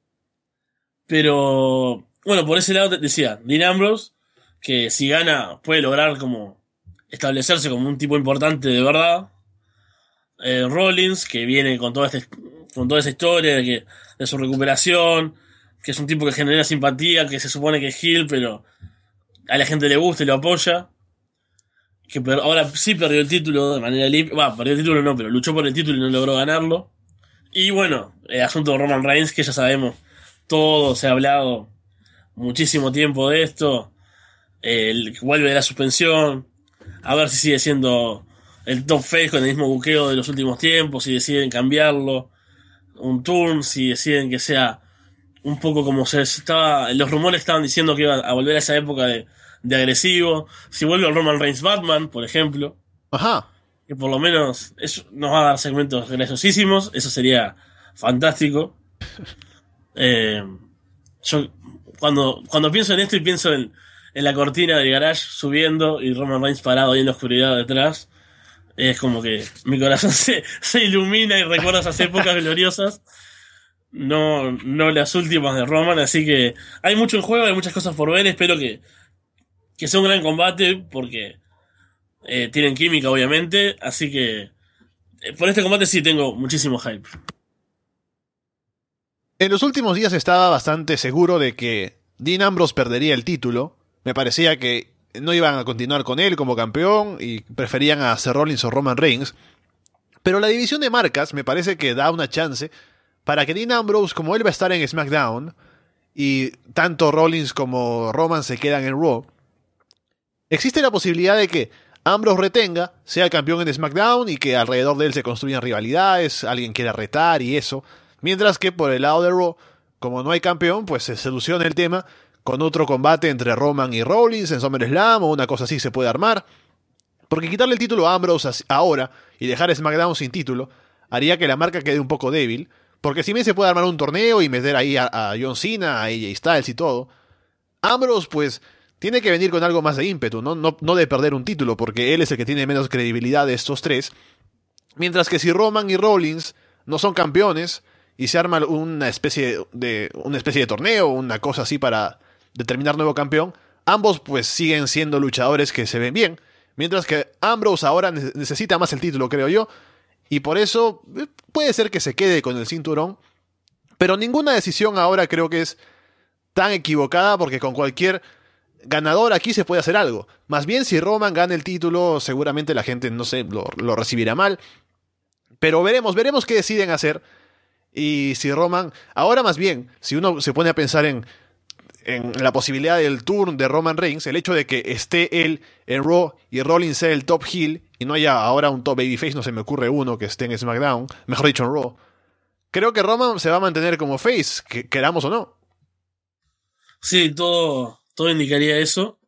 Pero bueno, por ese lado te decía, Dean Ambrose, que si gana puede lograr como establecerse como un tipo importante de verdad. Rollins, que viene con toda esa historia de su recuperación, que es un tipo que genera simpatía, que se supone que es heel, pero a la gente le gusta y lo apoya. Que ahora sí perdió el título de manera limpia. Perdió el título no, pero luchó por el título y no logró ganarlo. Y bueno, el asunto de Roman Reigns, que ya sabemos, todo se ha hablado muchísimo tiempo de esto. Vuelve de la suspensión. A ver si sigue siendo el top face con el mismo buqueo de los últimos tiempos. Si deciden cambiarlo. Un turn. Si deciden que sea un poco como se estaba. Los rumores estaban diciendo que iba a volver a esa época de agresivo. Si vuelve el Roman Reigns Batman, por ejemplo. Ajá. Que por lo menos eso nos va a dar segmentos graciosísimos. Eso sería fantástico. Yo cuando pienso en esto y pienso en la cortina del garage subiendo y Roman Reigns parado ahí en la oscuridad detrás, es como que mi corazón se ilumina y recuerda esas épocas gloriosas, no las últimas de Roman. Así que hay mucho en juego, hay muchas cosas por ver. Espero que sea un gran combate porque tienen química obviamente, así que por este combate sí tengo muchísimo hype. En los últimos días estaba bastante seguro de que Dean Ambrose perdería el título. Me parecía que no iban a continuar con él como campeón y preferían a Seth Rollins o Roman Reigns. Pero la división de marcas me parece que da una chance para que Dean Ambrose, como él va a estar en SmackDown, y tanto Rollins como Roman se quedan en Raw, existe la posibilidad de que Ambrose retenga, sea campeón en SmackDown y que alrededor de él se construyan rivalidades, alguien quiera retar y eso. Mientras que por el lado de Raw, como no hay campeón, pues se soluciona el tema con otro combate entre Roman y Rollins en SummerSlam o una cosa así se puede armar. Porque quitarle el título a Ambrose ahora y dejar SmackDown sin título haría que la marca quede un poco débil. Porque si bien se puede armar un torneo y meter ahí a John Cena, a AJ Styles y todo, Ambrose pues tiene que venir con algo más de ímpetu, no de perder un título, porque él es el que tiene menos credibilidad de estos tres. Mientras que si Roman y Rollins no son campeones y se arma una especie de torneo, una cosa así para determinar nuevo campeón, ambos pues siguen siendo luchadores que se ven bien, mientras que Ambrose ahora necesita más el título, creo yo, y por eso puede ser que se quede con el cinturón, pero ninguna decisión ahora creo que es tan equivocada, porque con cualquier ganador aquí se puede hacer algo. Más bien si Roman gana el título, seguramente la gente, no sé, lo recibirá mal, pero veremos qué deciden hacer. Y si Roman, ahora más bien, si uno se pone a pensar en la posibilidad del turn de Roman Reigns, el hecho de que esté él en Raw y Rollins sea el top heel y no haya ahora un top babyface, no se me ocurre uno que esté en SmackDown, mejor dicho en Raw, creo que Roman se va a mantener como face, queramos o no. Sí, todo indicaría eso.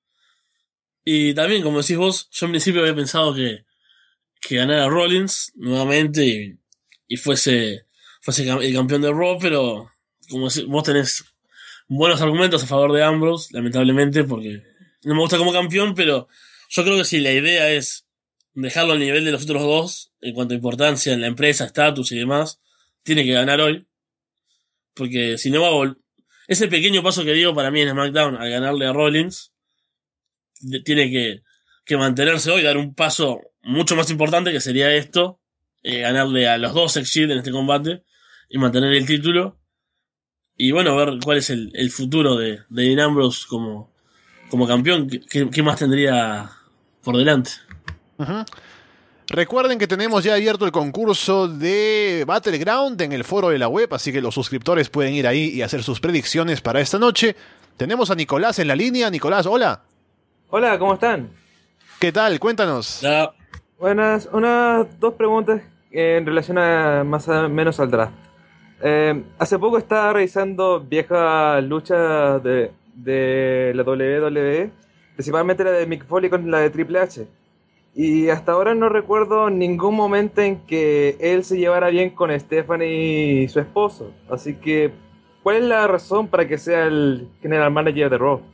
Y también, como decís vos, yo en principio había pensado que ganara Rollins nuevamente y fuese el campeón de Raw, pero como vos tenés buenos argumentos a favor de Ambrose, lamentablemente, porque no me gusta como campeón, pero yo creo que si la idea es dejarlo al nivel de los otros dos, en cuanto a importancia en la empresa, estatus y demás, tiene que ganar hoy, porque si no va a ese pequeño paso que dio para mí en SmackDown al ganarle a Rollins, tiene que mantenerse hoy, dar un paso mucho más importante que sería esto, ganarle a los dos ex-Shield en este combate y mantener el título. Y bueno, ver cuál es el futuro de Dean Ambrose como campeón, qué más tendría por delante. Uh-huh. Recuerden que tenemos ya abierto el concurso de Battleground en el foro de la web, así que los suscriptores pueden ir ahí y hacer sus predicciones para esta noche. Tenemos a Nicolás en la línea. Nicolás, hola. Hola, ¿cómo están? ¿Qué tal? Cuéntanos. Ya. Buenas, dos preguntas en relación a más o menos al draft. Hace poco estaba revisando viejas luchas de la WWE, principalmente la de Mick Foley con la de Triple H. Y hasta ahora no recuerdo ningún momento en que él se llevara bien con Stephanie y su esposo. Así que, ¿cuál es la razón para que sea el general manager de Raw?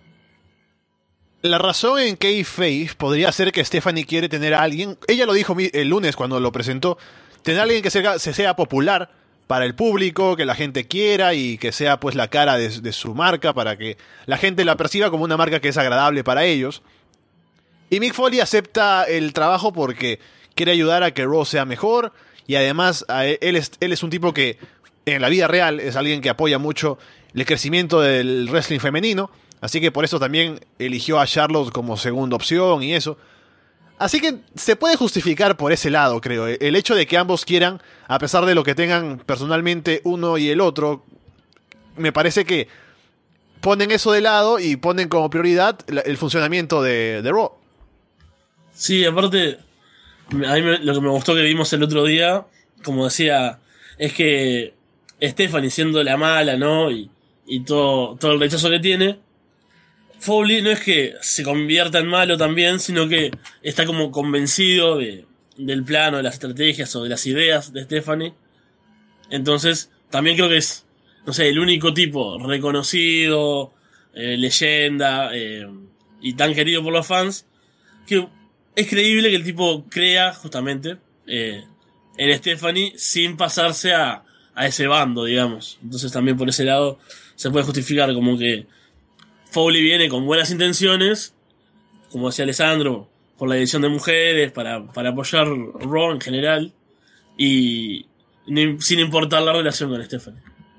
La razón en kayfabe podría ser que Stephanie quiere tener a alguien, ella lo dijo el lunes cuando lo presentó, tener a alguien que sea popular para el público, que la gente quiera y que sea pues la cara de su marca para que la gente la perciba como una marca que es agradable para ellos. Y Mick Foley acepta el trabajo porque quiere ayudar a que Raw sea mejor y además él es un tipo que en la vida real es alguien que apoya mucho el crecimiento del wrestling femenino. Así que por eso también eligió a Charlotte como segunda opción y eso. Así que se puede justificar por ese lado, creo. El hecho de que ambos quieran, a pesar de lo que tengan personalmente uno y el otro, me parece que ponen eso de lado y ponen como prioridad el funcionamiento de Raw. Sí, aparte, a mí lo que me gustó que vimos el otro día, como decía, es que Stephanie siendo la mala, ¿no? Y todo el rechazo que tiene, Foley no es que se convierta en malo también, sino que está como convencido del plano, de las estrategias o de las ideas de Stephanie. Entonces, también creo que es, no sé, el único tipo reconocido, leyenda, y tan querido por los fans, que es creíble que el tipo crea justamente en Stephanie sin pasarse a ese bando, digamos. Entonces también por ese lado se puede justificar como que Foley viene con buenas intenciones, como decía Alessandro, por la edición de mujeres, para apoyar Raw en general, y sin importar la relación con Stephanie.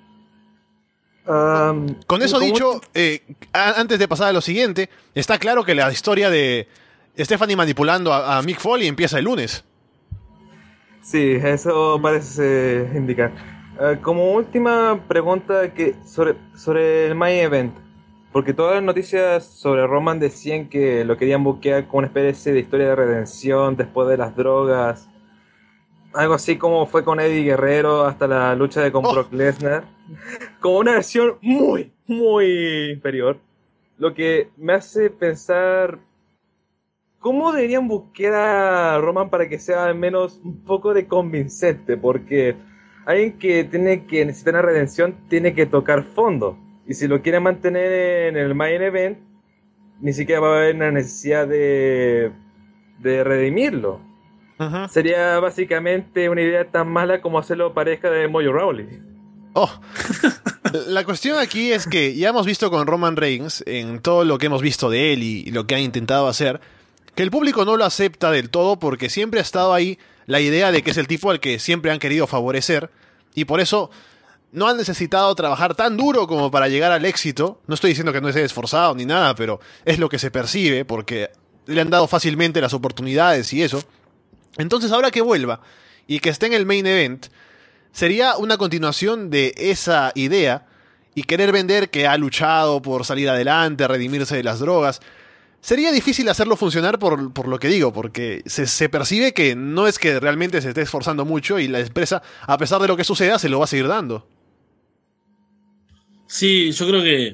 Con eso dicho, antes de pasar a lo siguiente, está claro que la historia de Stephanie manipulando a Mick Foley empieza el lunes. Sí, eso parece indicar. Como última pregunta sobre el main event, porque todas las noticias sobre Roman decían que lo querían buquear como una especie de historia de redención después de las drogas, algo así como fue con Eddie Guerrero hasta la lucha con Brock Lesnar, como una versión muy, muy inferior, lo que me hace pensar cómo deberían buquear a Roman para que sea al menos un poco de convincente, porque alguien que necesita una redención tiene que tocar fondo. Y si lo quiere mantener en el main event, ni siquiera va a haber una necesidad de redimirlo. Uh-huh. Sería básicamente una idea tan mala como hacerlo pareja de Mojo Rawley. Oh, la cuestión aquí es que ya hemos visto con Roman Reigns, en todo lo que hemos visto de él y lo que ha intentado hacer, que el público no lo acepta del todo porque siempre ha estado ahí la idea de que es el tipo al que siempre han querido favorecer y por eso no han necesitado trabajar tan duro como para llegar al éxito. No estoy diciendo que no esté esforzado ni nada, pero es lo que se percibe porque le han dado fácilmente las oportunidades y eso. Entonces ahora que vuelva y que esté en el main event, sería una continuación de esa idea y querer vender que ha luchado por salir adelante, redimirse de las drogas. Sería difícil hacerlo funcionar por lo que digo, porque se percibe que no es que realmente se esté esforzando mucho y la empresa, a pesar de lo que suceda, se lo va a seguir dando. Sí, yo creo que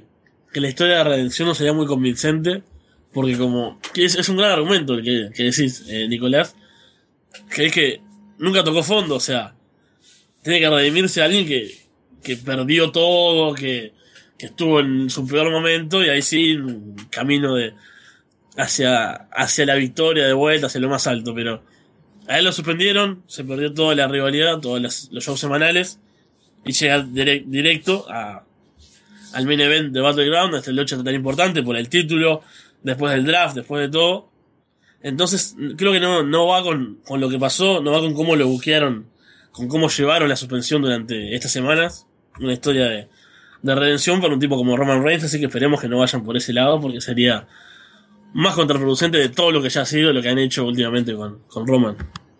que la historia de redención no sería muy convincente, porque como que es un gran argumento el que decís, Nicolás, que es que nunca tocó fondo, o sea, tiene que redimirse a alguien que perdió todo, que estuvo en su peor momento, y ahí sí, un camino hacia la victoria de vuelta, hacia lo más alto, pero a él lo suspendieron, se perdió toda la rivalidad, todos los shows semanales, y llega directo al main event de Battleground, esta lucha tan importante por el título, después del draft, después de todo. Entonces, creo que no va con lo que pasó, no va con cómo lo buquearon, con cómo llevaron la suspensión durante estas semanas. Una historia de redención para un tipo como Roman Reigns, así que esperemos que no vayan por ese lado, porque sería más contraproducente de todo lo que ya ha sido, lo que han hecho últimamente con Roman.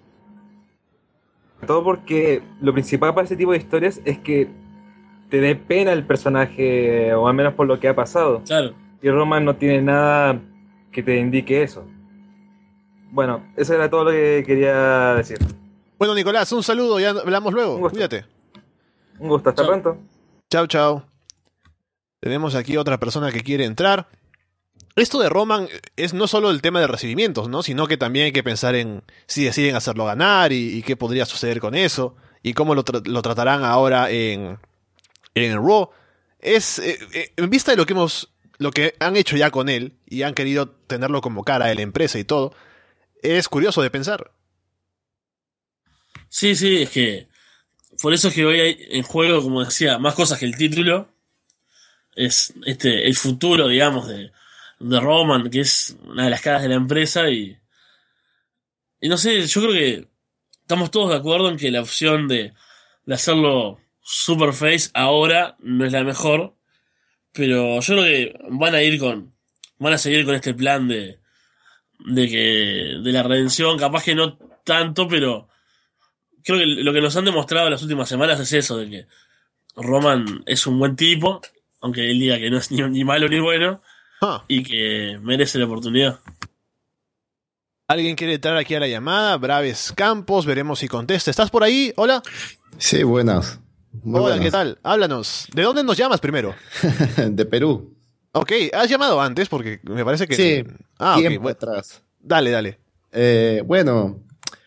Todo porque lo principal para este tipo de historias es que te dé pena el personaje, o al menos por lo que ha pasado. Claro. Y Roman no tiene nada que te indique eso. Bueno, eso era todo lo que quería decir. Bueno, Nicolás, un saludo, ya hablamos Un luego. gusto. Cuídate. Un gusto, hasta Chao. pronto. Chao, chao. Tenemos aquí otra persona que quiere entrar. Esto de Roman es no solo el tema de recibimientos, ¿no? Sino que también hay que pensar en si deciden hacerlo ganar y qué podría suceder con eso y cómo lo tratarán ahora en Raw. Es en vista de lo que han hecho ya con él y han querido tenerlo como cara de la empresa y todo, es curioso de pensar. Sí, es que por eso es que hoy hay en juego, como decía, más cosas que el título. Es el futuro, digamos, de Roman, que es una de las caras de la empresa, y no sé, yo creo que estamos todos de acuerdo en que la opción de hacerlo Superface ahora no es la mejor, pero yo creo que van a seguir con este plan de la redención, capaz que no tanto, pero creo que lo que nos han demostrado en las últimas semanas es eso, de que Roman es un buen tipo, aunque él diga que no es ni malo ni bueno, Ah, y que merece la oportunidad. ¿alguien quiere entrar aquí a la llamada? Braves Campos, veremos si contesta. ¿Estás por ahí? Hola. Sí, buenas. Muy Hola, buenas. ¿qué tal? Háblanos. ¿De dónde nos llamas primero? De Perú. Ok, ¿has llamado antes? Porque me parece que... Sí, Ah, ok, tiempo bueno. atrás. Dale. Bueno,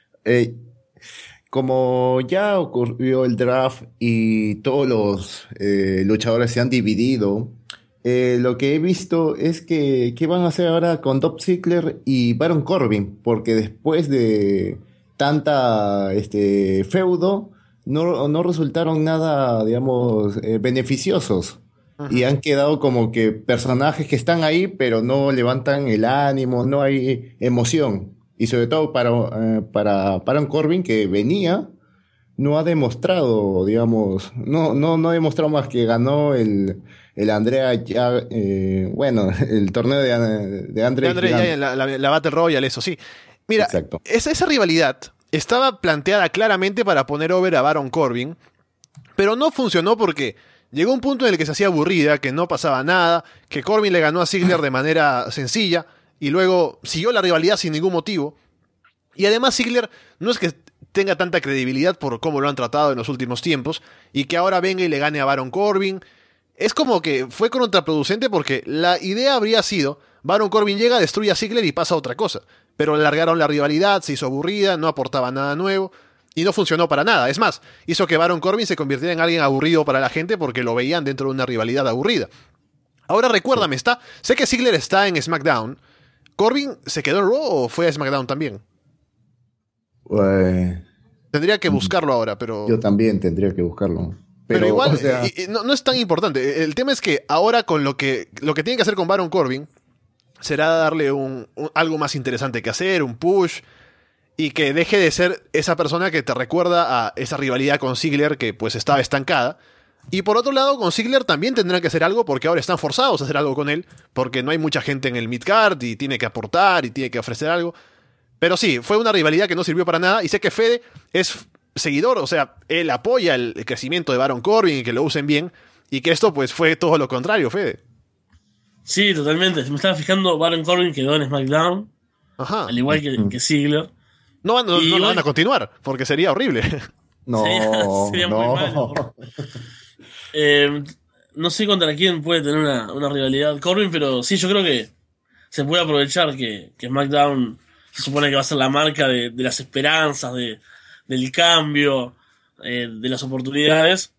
como ya ocurrió el draft y todos los luchadores se han dividido, lo que he visto es que ¿qué van a hacer ahora con Dolph Ziggler y Baron Corbin? Porque después de tanta feudo, no resultaron nada, digamos, beneficiosos. Ujú. Y han quedado como que personajes que están ahí, pero no levantan el ánimo, no hay emoción. Y sobre todo para Baron Corbin, que venía, no ha demostrado, digamos, no ha demostrado más que ganó el Andrea, bueno, el torneo de Andre André, Gigante. ya en la Battle Royale, eso sí. Mira, Exacto. esa rivalidad estaba planteada claramente para poner over a Baron Corbin, pero no funcionó porque llegó un punto en el que se hacía aburrida, que no pasaba nada, que Corbin le ganó a Ziggler de manera sencilla, y luego siguió la rivalidad sin ningún motivo. Y además Ziggler no es que tenga tanta credibilidad por cómo lo han tratado en los últimos tiempos, y que ahora venga y le gane a Baron Corbin. Es como que fue contraproducente porque la idea habría sido, Baron Corbin llega, destruye a Ziggler y pasa otra cosa. Pero alargaron la rivalidad, se hizo aburrida, no aportaba nada nuevo, y no funcionó para nada. Es más, hizo que Baron Corbin se convirtiera en alguien aburrido para la gente porque lo veían dentro de una rivalidad aburrida. Ahora recuérdame, sé que Ziggler está en SmackDown. ¿Corbin se quedó en Raw o fue a SmackDown también? Tendría que buscarlo ahora, pero... Yo también tendría que buscarlo. Pero igual, o sea, no es tan importante. El tema es que ahora con lo que tienen que hacer con Baron Corbin será darle algo más interesante que hacer, un push, y que deje de ser esa persona que te recuerda a esa rivalidad con Ziggler que pues estaba estancada. Y por otro lado, con Ziggler también tendrán que hacer algo porque ahora están forzados a hacer algo con él, porque no hay mucha gente en el midcard y tiene que aportar y tiene que ofrecer algo. Pero sí, fue una rivalidad que no sirvió para nada, y sé que Fede es seguidor, o sea, él apoya el crecimiento de Baron Corbin y que lo usen bien, y que esto pues fue todo lo contrario, Fede. Sí, totalmente. Me estaba fijando, Baron Corbin quedó en SmackDown, Ajá. al igual que Ziggler. No Y lo hoy- van a continuar, porque sería horrible. no, Sería muy no. malo. Eh, no sé contra quién puede tener una rivalidad Corbin, pero sí, yo creo que se puede aprovechar que SmackDown se supone que va a ser la marca de las esperanzas, del cambio, de las oportunidades,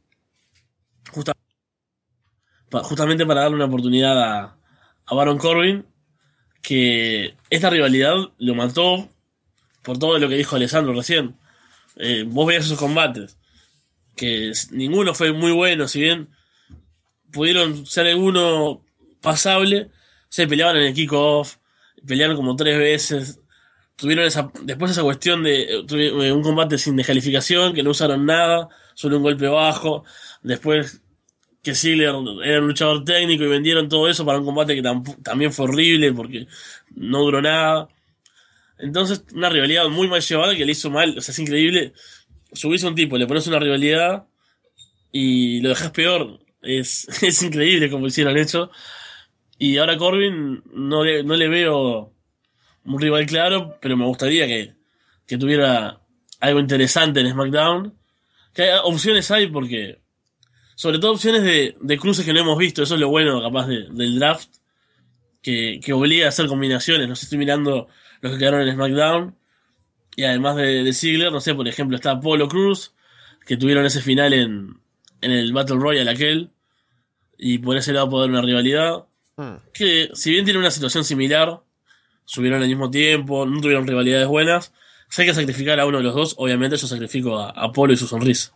justamente para darle una oportunidad a Baron Corbin, que esta rivalidad lo mató por todo lo que dijo Alessandro recién. Vos veías esos combates, que ninguno fue muy bueno, si bien pudieron ser alguno pasable, se peleaban en el kickoff, pelearon como 3 veces, tuvieron después esa cuestión de un combate sin descalificación, que no usaron nada, solo un golpe bajo, después que Ziggler era un luchador técnico y vendieron todo eso para un combate que también fue horrible porque no duró nada. Entonces, una rivalidad muy mal llevada que le hizo mal. O sea, es increíble. Subís a un tipo, le pones una rivalidad y lo dejas peor. Es increíble como hicieron eso. Y ahora Corbin no le veo un rival claro, pero me gustaría que tuviera algo interesante en SmackDown. Que opciones hay porque, sobre todo opciones de cruces que no hemos visto. Eso es lo bueno capaz del draft, que obliga a hacer combinaciones. No sé, estoy mirando los que quedaron en SmackDown. Y además de Ziggler, no sé, por ejemplo, está Apollo Cruz, que tuvieron ese final en el Battle Royale aquel. Y por ese lado puede haber una rivalidad. Que si bien tiene una situación similar, subieron al mismo tiempo, no tuvieron rivalidades buenas. Si hay que sacrificar a uno de los dos, obviamente yo sacrifico a Apollo y su sonrisa.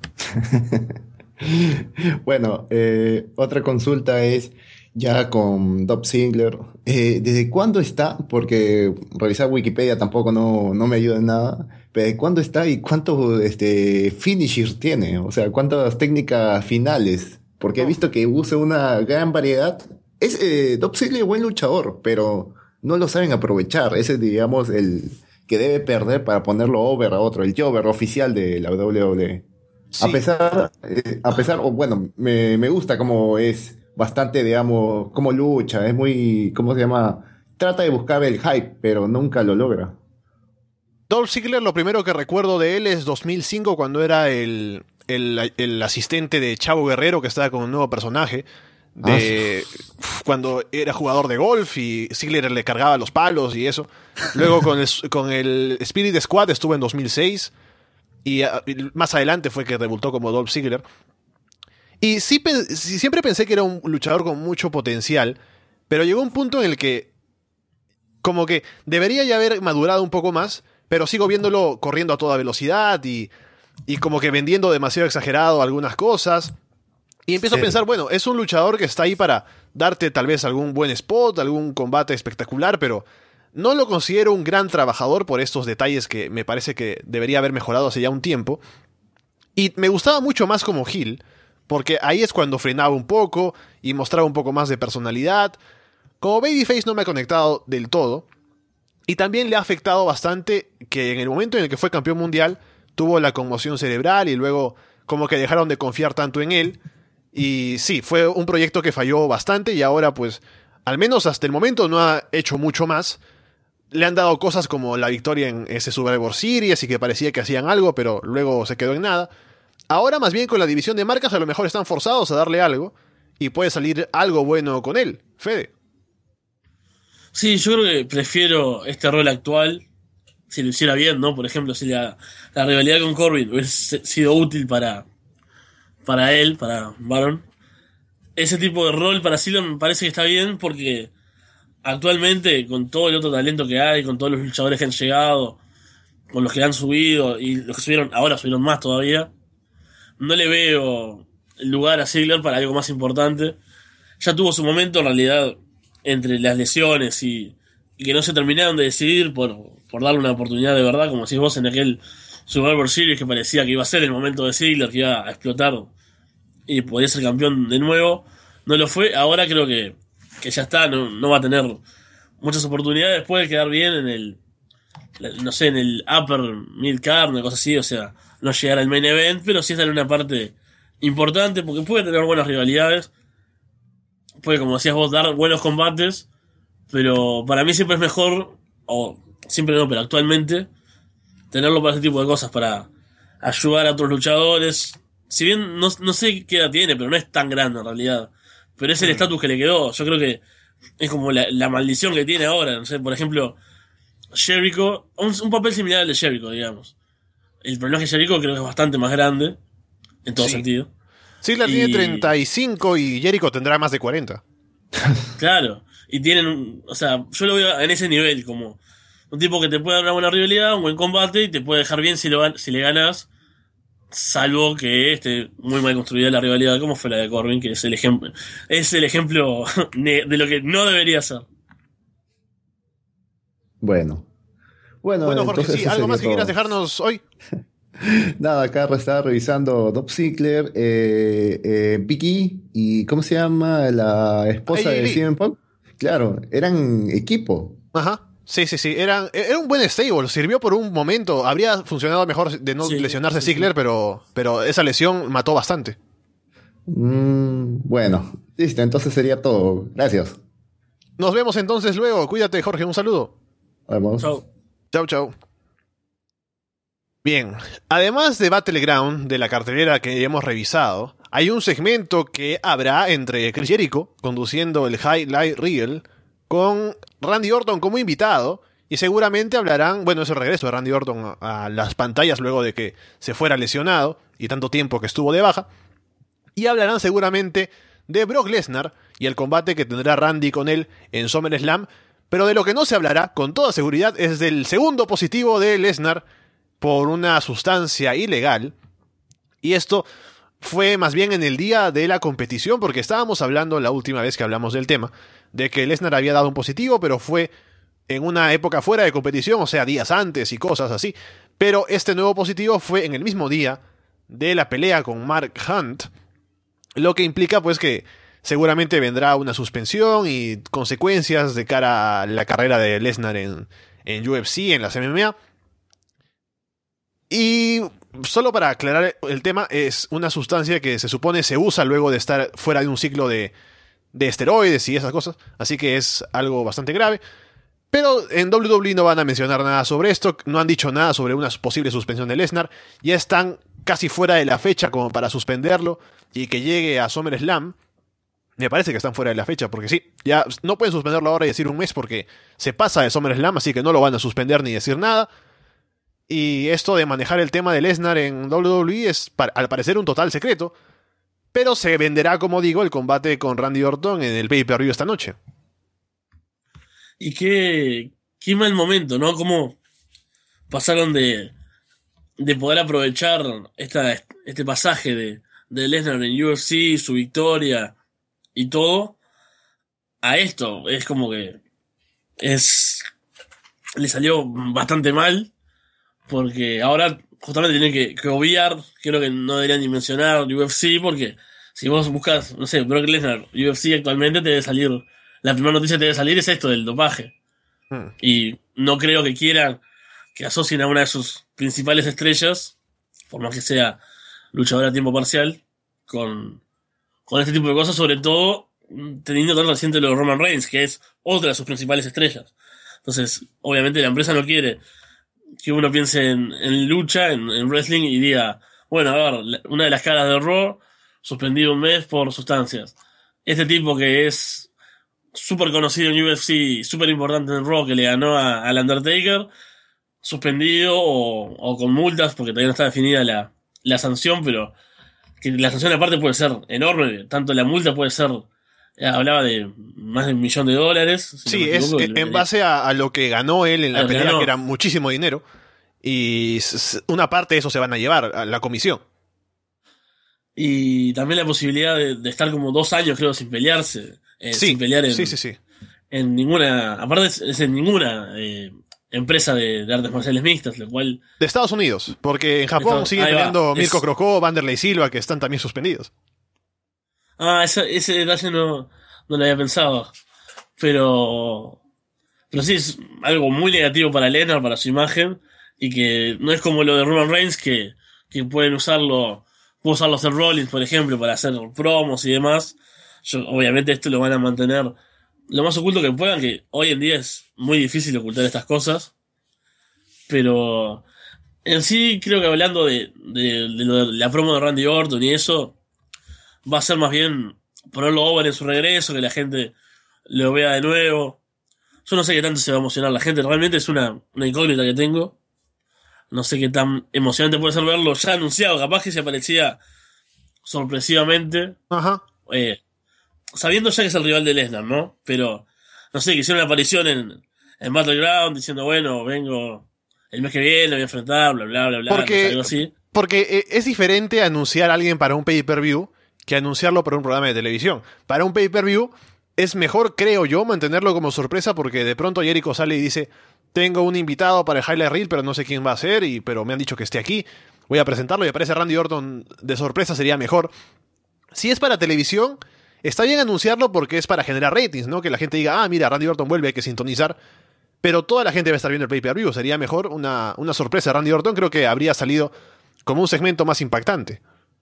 Bueno, otra consulta es ya con Dolph Ziggler. ¿Desde cuándo está? Porque revisar Wikipedia tampoco no me ayuda en nada. Pero ¿desde cuándo está y cuántos finishers tiene? O sea, ¿cuántas técnicas finales? Porque he visto que usa una gran variedad. Dolph Ziggler es buen luchador, pero no lo saben aprovechar. Ese es, digamos, el que debe perder para ponerlo over a otro, el jobber oficial de la WWE. Sí. A pesar, o bueno, me gusta cómo es bastante, digamos, cómo lucha, es muy, ¿cómo se llama? Trata de buscar el hype, pero nunca lo logra. Dolph Ziggler, lo primero que recuerdo de él es 2005, cuando era el asistente de Chavo Guerrero, que estaba con un nuevo personaje, cuando era jugador de golf y Ziggler le cargaba los palos y eso. Luego con el Spirit Squad estuvo en 2006. Y más adelante fue que debutó como Dolph Ziggler. Y siempre pensé que era un luchador con mucho potencial, pero llegó un punto en el que como que debería ya haber madurado un poco más, pero sigo viéndolo corriendo a toda velocidad y como que vendiendo demasiado exagerado algunas cosas. Y empiezo a pensar, bueno, es un luchador que está ahí para darte tal vez algún buen spot, algún combate espectacular, pero no lo considero un gran trabajador por estos detalles que me parece que debería haber mejorado hace ya un tiempo. Y me gustaba mucho más como heel, porque ahí es cuando frenaba un poco y mostraba un poco más de personalidad. Como babyface no me ha conectado del todo. Y también le ha afectado bastante que en el momento en el que fue campeón mundial tuvo la conmoción cerebral y luego como que dejaron de confiar tanto en él. Y sí, fue un proyecto que falló bastante y ahora pues, al menos hasta el momento no ha hecho mucho más. Le han dado cosas como la victoria en ese Survivor Series y que parecía que hacían algo, pero luego se quedó en nada. Ahora más bien con la división de marcas a lo mejor están forzados a darle algo y puede salir algo bueno con él. Fede. Sí, yo creo que prefiero este rol actual, si lo hiciera bien, ¿no? Por ejemplo, si la rivalidad con Corbin hubiese sido útil para él, para Baron. Ese tipo de rol para Ziggler me parece que está bien porque actualmente, con todo el otro talento que hay, con todos los luchadores que han llegado, con los que han subido y los que subieron, ahora subieron más todavía, no le veo lugar a Ziggler para algo más importante. Ya tuvo su momento, en realidad, entre las lesiones y que no se terminaron de decidir por darle una oportunidad de verdad, como decís vos en aquel Survivor Series que parecía que iba a ser el momento de Ziggler, que iba a explotar y podía ser campeón de nuevo. No lo fue, ahora creo que ya está, no va a tener muchas oportunidades, puede quedar bien en el, no sé, en el upper mid card, una cosa así, o sea, no llegar al main event, pero sí estar en una parte importante, porque puede tener buenas rivalidades, puede, como decías vos, dar buenos combates, pero para mí siempre es mejor, o siempre no, pero actualmente, tenerlo para ese tipo de cosas, para ayudar a otros luchadores, si bien no sé qué edad tiene, pero no es tan grande en realidad. Pero es el estatus que le quedó. Yo creo que es como la maldición que tiene ahora. No sé, por ejemplo, Jericho, un papel similar al de Jericho, digamos. El personaje de Jericho creo que es bastante más grande, en todo Sí. sentido. Ziggler tiene Y 35 y Jericho tendrá más de 40. claro, y tienen, o sea, yo lo veo en ese nivel, como un tipo que te puede dar una buena rivalidad, un buen combate y te puede dejar bien si le ganas, salvo que esté muy mal construida la rivalidad, como fue la de Corbin, que es el ejemplo de lo que no debería ser. Bueno. Bueno, Bueno, Jorge, entonces sí, eso ¿algo más sería que quieras todo. dejarnos hoy? Nada, acá estaba revisando Dolph Ziggler, Vicky y ¿cómo se llama la esposa AJ de Lee. CM Punk? Claro, eran equipo. Ajá. Sí, sí, sí. Era un buen stable. Sirvió por un momento. Habría funcionado mejor de no Sí, lesionarse sí, Ziggler, sí. pero esa lesión mató bastante. Bueno, listo, entonces sería todo. Gracias. Nos vemos entonces luego. Cuídate, Jorge. Un saludo. Vamos. Chau. Chau, chau. Bien, además de Battleground, de la cartelera que hemos revisado, hay un segmento que habrá entre Chris Jericho, conduciendo el Highlight Reel, con Randy Orton como invitado, y seguramente hablarán, bueno, es el regreso de Randy Orton a las pantallas luego de que se fuera lesionado y tanto tiempo que estuvo de baja, y hablarán seguramente de Brock Lesnar y el combate que tendrá Randy con él en SummerSlam, pero de lo que no se hablará con toda seguridad es del segundo positivo de Lesnar por una sustancia ilegal. Y esto fue más bien en el día de la competición, porque estábamos hablando la última vez que hablamos del tema, de que Lesnar había dado un positivo, pero fue en una época fuera de competición, o sea, días antes y cosas así. Pero este nuevo positivo fue en el mismo día de la pelea con Mark Hunt, lo que implica pues que seguramente vendrá una suspensión y consecuencias de cara a la carrera de Lesnar en UFC, en las MMA. Y solo para aclarar el tema, es una sustancia que se supone se usa luego de estar fuera de un ciclo de esteroides y esas cosas, así que es algo bastante grave. Pero en WWE no van a mencionar nada sobre esto, no han dicho nada sobre una posible suspensión de Lesnar, ya están casi fuera de la fecha como para suspenderlo y que llegue a SummerSlam. Me parece que están fuera de la fecha, porque sí, ya no pueden suspenderlo ahora y decir un mes porque se pasa de SummerSlam, así que no lo van a suspender ni decir nada. Y esto de manejar el tema de Lesnar en WWE es, al parecer, un total secreto. Pero se venderá, como digo, el combate con Randy Orton en el pay-per-view esta noche. Y qué mal momento, ¿no? Cómo pasaron de poder aprovechar este pasaje de Lesnar en UFC, su victoria y todo, a esto. Es como que le salió bastante mal, porque ahora justamente tienen que obviar, creo que no deberían ni mencionar UFC, porque si vos buscas, no sé, Brock Lesnar, UFC actualmente te debe salir, la primera noticia que te debe salir es esto del dopaje. Hmm. Y no creo que quieran que asocien a una de sus principales estrellas, por más que sea luchadora a tiempo parcial, con este tipo de cosas, sobre todo teniendo tan reciente lo de Roman Reigns, que es otra de sus principales estrellas. Entonces, obviamente la empresa no quiere que uno piense en lucha, en wrestling, y diga, bueno, a ver, una de las caras de Raw, suspendido un mes por sustancias. Este tipo que es súper conocido en UFC, súper importante en Raw, que le ganó al Undertaker, suspendido o con multas, porque todavía no está definida la sanción, pero que la sanción aparte puede ser enorme, tanto la multa puede ser, hablaba de más de $1 millón, si no me Sí, es equivoco, en base a lo que ganó él en a la lo que pelea, que ganó. era muchísimo dinero. Y una parte de eso se van a llevar a la comisión. Y también la posibilidad de estar como 2 años, creo, sin pelearse, sin Sí, pelear sí, sí, sí. en ninguna, aparte es en ninguna empresa de artes marciales mixtas, lo cual, De Estados Unidos, porque en Japón siguen ahí va, peleando Mirko Crocó, Vanderlei Silva, que están también suspendidos. ese detalle no lo había pensado, pero, pero sí es algo muy negativo para Lesnar, para su imagen, y que no es como lo de Roman Reigns, que puede usarlo Seth Rollins, por ejemplo, para hacer promos y demás. Obviamente esto lo van a mantener lo más oculto que puedan, que hoy en día es muy difícil ocultar estas cosas, pero En sí, creo que hablando de lo de la promo de Randy Orton y eso, va a ser más bien ponerlo over en su regreso, que la gente lo vea de nuevo. Yo no sé qué tanto se va a emocionar la gente, realmente es una incógnita que tengo. No sé qué tan emocionante puede ser verlo ya anunciado, capaz que se aparecía sorpresivamente, Ajá. eh, sabiendo ya que es el rival de Lesnar, ¿no? Pero, no sé, que hicieron una aparición en Battleground diciendo, bueno, vengo el mes que viene, voy a enfrentar, bla, bla, bla, bla, no sé, Porque, algo así. porque es diferente anunciar a alguien para un pay-per-view que anunciarlo para un programa de televisión. Para un pay-per-view es mejor, creo yo, mantenerlo como sorpresa porque de pronto Jericho sale y dice, tengo un invitado para el Highlight Reel, pero no sé quién va a ser, pero me han dicho que esté aquí. Voy a presentarlo y aparece Randy Orton de sorpresa, sería mejor. Si es para televisión, está bien anunciarlo porque es para generar ratings, ¿no? Que la gente diga, mira, Randy Orton vuelve, hay que sintonizar. Pero toda la gente va a estar viendo el pay-per-view. Sería mejor una sorpresa de Randy Orton. Creo que habría salido como un segmento más impactante.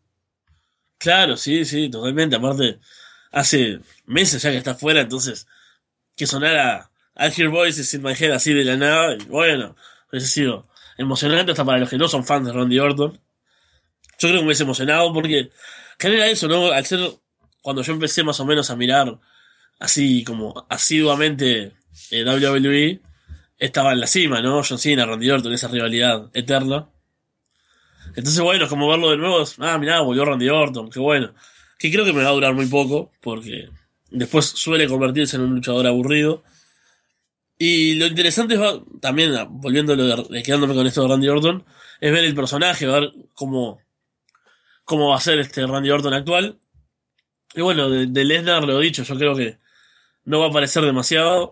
Claro, sí, sí, totalmente. Aparte, hace meses ya que está fuera, entonces, que sonara I Hear Voices in My Head así de la nada, y bueno, hubiese sido emocionante hasta para los que no son fans de Randy Orton. Yo creo que me hubiese emocionado porque genera eso, ¿no? Al ser, cuando yo empecé más o menos a mirar así como asiduamente WWE, estaba en la cima, ¿no? John Cena, Randy Orton, esa rivalidad eterna. Entonces, bueno, es como verlo de nuevo, mirá, volvió Randy Orton, qué bueno. Que creo que me va a durar muy poco, porque después suele convertirse en un luchador aburrido. Y lo interesante es, también, volviendo quedándome con esto de Randy Orton, es ver el personaje, ver cómo va a ser este Randy Orton actual. Y bueno, de Lesnar, lo he dicho, yo creo que no va a aparecer demasiado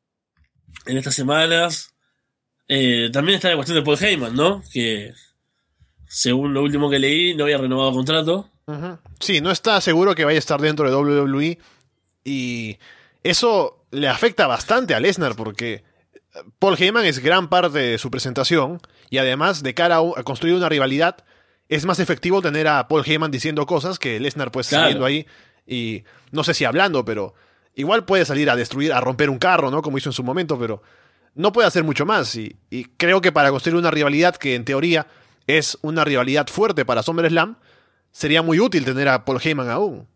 en estas semanas. También está la cuestión de Paul Heyman, ¿no? Que según lo último que leí, no había renovado contrato. Ujú. Sí, no está seguro que vaya a estar dentro de WWE. Y eso le afecta bastante a Lesnar porque Paul Heyman es gran parte de su presentación. Y además, de cara a construir una rivalidad, es más efectivo tener a Paul Heyman diciendo cosas que Lesnar pues Claro. saliendo ahí. Y no sé si hablando, pero igual puede salir a destruir, a romper un carro, ¿no? Como hizo en su momento, pero no puede hacer mucho más. Y creo que para construir una rivalidad que en teoría es una rivalidad fuerte para SummerSlam, sería muy útil tener a Paul Heyman aún.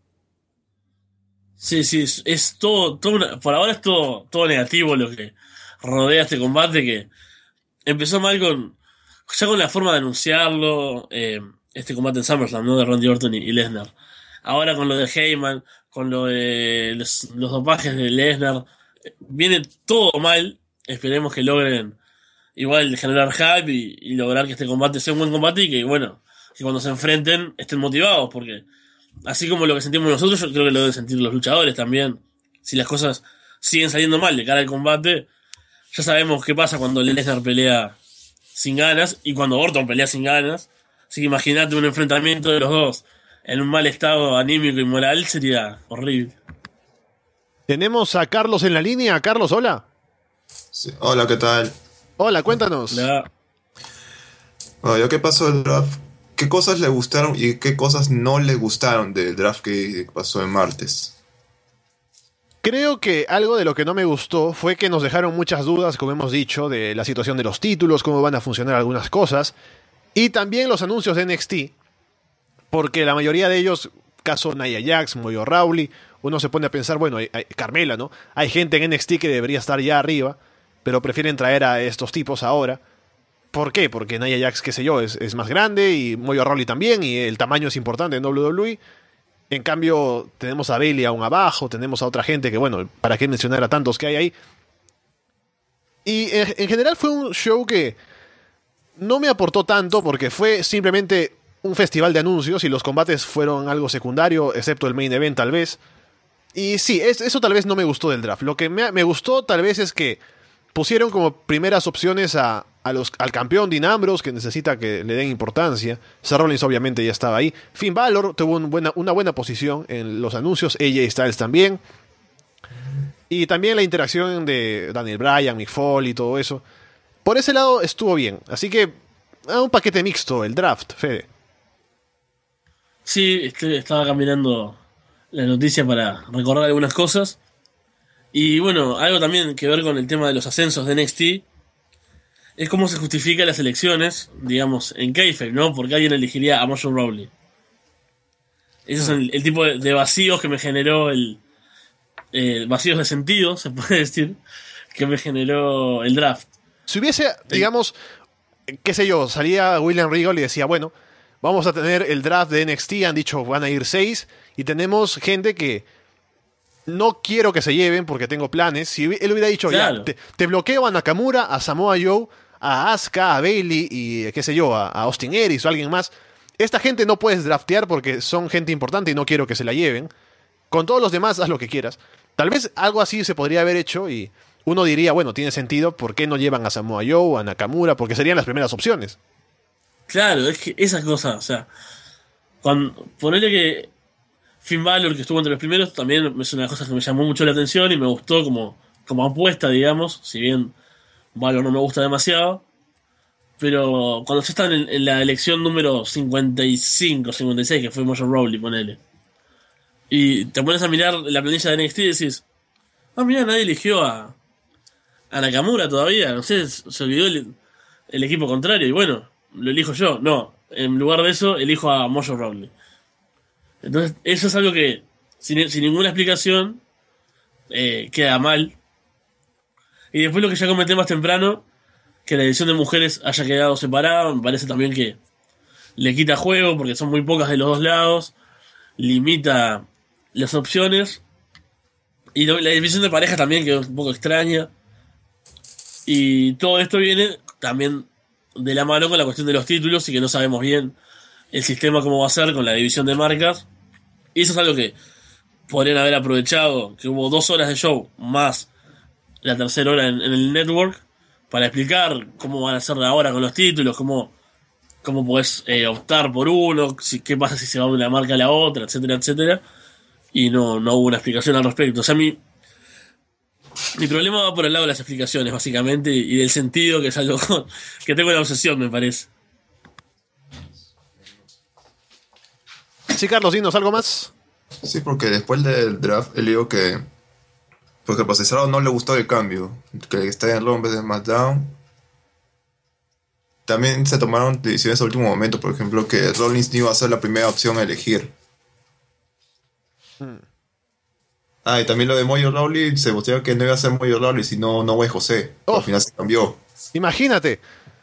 Sí, sí, es todo, por ahora es todo negativo lo que rodea este combate, que empezó mal ya con la forma de anunciarlo, este combate en SummerSlam, ¿no? De Randy Orton y Lesnar. Ahora con lo de Heyman, con lo de los dopajes de Lesnar, viene todo mal. Esperemos que logren igual generar hype y lograr que este combate sea un buen combate y que, bueno, que cuando se enfrenten estén motivados, porque así como lo que sentimos nosotros, yo creo que lo deben sentir los luchadores también. Si las cosas siguen saliendo mal de cara al combate, ya sabemos qué pasa cuando Lesnar pelea sin ganas y cuando Orton pelea sin ganas. Así que imagínate un enfrentamiento de los dos en un mal estado anímico y moral, sería horrible. Tenemos a Carlos en la línea. Carlos, hola. Sí. Hola, ¿qué tal? Hola, cuéntanos. Ya que pasó el draft, ¿qué cosas le gustaron y qué cosas no le gustaron del draft que pasó el martes? Creo que algo de lo que no me gustó fue que nos dejaron muchas dudas, como hemos dicho, de la situación de los títulos, cómo van a funcionar algunas cosas, y también los anuncios de NXT, porque la mayoría de ellos, caso Nia Jax, Mojo Rawley, uno se pone a pensar, bueno, Carmela, ¿no? Hay gente en NXT que debería estar ya arriba, pero prefieren traer a estos tipos ahora. ¿Por qué? Porque Nia Jax, qué sé yo, es más grande, y Mojo Rawley también, y el tamaño es importante en WWE. En cambio, tenemos a Bayley aún abajo, tenemos a otra gente que, bueno, ¿para qué mencionar a tantos que hay ahí? Y en general fue un show que no me aportó tanto porque fue simplemente un festival de anuncios y los combates fueron algo secundario, excepto el main event tal vez. Y sí, eso tal vez no me gustó del draft. Lo que me gustó tal vez es que pusieron como primeras opciones al campeón Dean Ambrose, que necesita que le den importancia. Seth Rollins obviamente ya estaba ahí. Finn Balor tuvo una buena posición en los anuncios. AJ Styles también. Y también la interacción de Daniel Bryan, Mick Foley y todo eso. Por ese lado estuvo bien. Así que un paquete mixto el draft, Fede. Sí, estaba caminando la noticia para recordar algunas cosas. Y bueno, algo también que ver con el tema de los ascensos de NXT es cómo se justifican las elecciones, digamos, en kayfabe, ¿no? Porque alguien elegiría a Mojo Rawley. Ese es el tipo de vacíos que me generó vacíos de sentido, se puede decir, que me generó el draft. Si hubiese, digamos, qué sé yo, salía William Regal y decía, bueno, vamos a tener el draft de NXT, han dicho van a ir 6, y tenemos gente que no quiero que se lleven porque tengo planes. Si él hubiera dicho, claro, ya, te bloqueo a Nakamura, a Samoa Joe, a Asuka, a Bayley y qué sé yo, a Austin Aries o alguien más. Esta gente no puedes draftear porque son gente importante y no quiero que se la lleven. Con todos los demás, haz lo que quieras. Tal vez algo así se podría haber hecho y uno diría, bueno, tiene sentido, ¿por qué no llevan a Samoa Joe, a Nakamura? Porque serían las primeras opciones. Claro, es que esa cosa, o sea, ponerle que Finn Balor, que estuvo entre los primeros, también es una cosa que me llamó mucho la atención y me gustó como apuesta, digamos, si bien Balor no me gusta demasiado. Pero cuando ya están en la elección número 55, 56, que fue Mojo Rawley, ponele. Y te pones a mirar la planilla de NXT y decís, mira, nadie eligió a Nakamura todavía. No sé, se olvidó el equipo contrario. Y bueno, lo elijo yo. No, en lugar de eso, elijo a Mojo Rawley. Entonces, eso es algo que, sin ninguna explicación, queda mal. Y después lo que ya comenté más temprano, que la edición de mujeres haya quedado separada, me parece también que le quita juego porque son muy pocas de los dos lados, limita las opciones y la división de parejas también quedó un poco extraña, y todo esto viene también de la mano con la cuestión de los títulos y que no sabemos bien el sistema cómo va a ser con la división de marcas, y eso es algo que podrían haber aprovechado, que hubo 2 horas de show más la tercera hora en el network para explicar cómo van a hacer ahora con los títulos, cómo podés optar por uno, qué pasa si se va de una marca a la otra, etcétera, etcétera. Y no hubo una explicación al respecto. O sea, mi problema va por el lado de las explicaciones, básicamente, y del sentido, que es algo que tengo una obsesión, me parece. Sí, Carlos, dinos algo más. Sí, porque después del draft he leído que porque a Cesaro no le gustó el cambio, que está en Raw en vez de SmackDown. También se tomaron decisiones al último momento, por ejemplo, que Rollins no iba a ser la primera opción a elegir. Y también lo de Mojo Rawley, se mostró que no iba a ser Mojo Rawley, sino Noé José. Al final se cambió. Imagínate.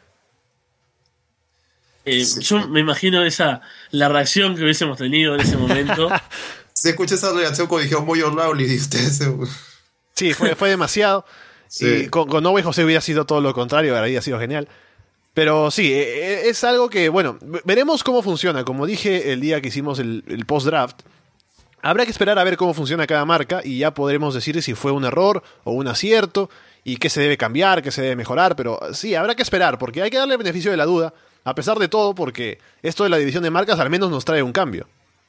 Sí. Yo me imagino la reacción que hubiésemos tenido en ese momento. Se escucha esa reacción cuando dijeron Mojo Rawley y ustedes... Sí, fue demasiado. Sí. Y con Noé José hubiera sido todo lo contrario, habría sido genial. Pero sí, es algo que, bueno, veremos cómo funciona. Como dije el día que hicimos el post-draft, habrá que esperar a ver cómo funciona cada marca y ya podremos decir si fue un error o un acierto y qué se debe cambiar, qué se debe mejorar. Pero sí, habrá que esperar porque hay que darle el beneficio de la duda, a pesar de todo, porque esto de la división de marcas al menos nos trae un cambio.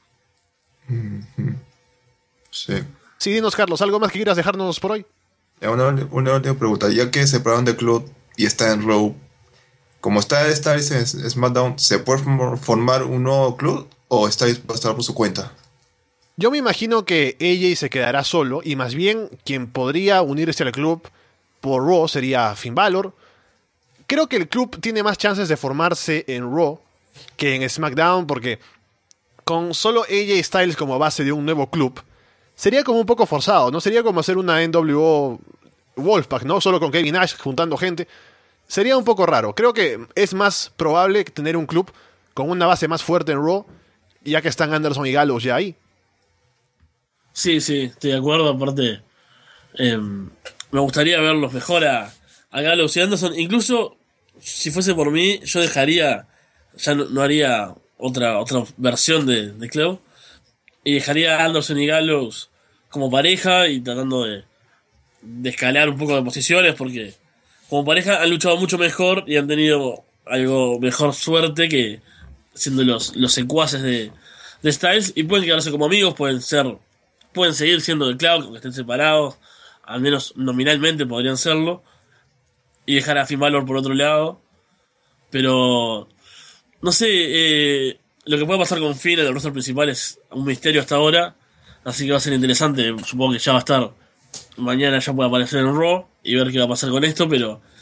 Sí. Sí, dinos, Carlos, ¿algo más que quieras dejarnos por hoy? Una última pregunta. Ya que se separaron de club y está en Raw, como está Styles en SmackDown, ¿se puede formar un nuevo club o Styles va a estar por su cuenta? Yo me imagino que AJ se quedará solo y más bien quien podría unirse al club por Raw sería Finn Balor. Creo que el club tiene más chances de formarse en Raw que en SmackDown porque con solo AJ Styles como base de un nuevo club sería como un poco forzado, ¿no? Sería como hacer una NWO Wolfpack, ¿no? Solo con Kevin Nash juntando gente. Sería un poco raro. Creo que es más probable tener un club con una base más fuerte en Raw, ya que están Anderson y Gallows ya ahí. Sí, estoy de acuerdo. Aparte, me gustaría verlos mejor a Gallows y Anderson. Incluso, si fuese por mí, yo dejaría, ya no haría otra versión de club, y dejaría a Anderson y Gallows como pareja y tratando de escalar un poco de posiciones, porque como pareja han luchado mucho mejor y han tenido algo mejor suerte que siendo los secuaces de Styles, y pueden quedarse como amigos, pueden seguir siendo de Cloud, aunque estén separados, al menos nominalmente podrían serlo, y dejar a Finn Balor por otro lado. Pero no sé, lo que puede pasar con Finn en el roster principal es un misterio hasta ahora, así que va a ser interesante. Supongo que ya va a estar mañana, ya puede aparecer en Raw y ver qué va a pasar con esto, pero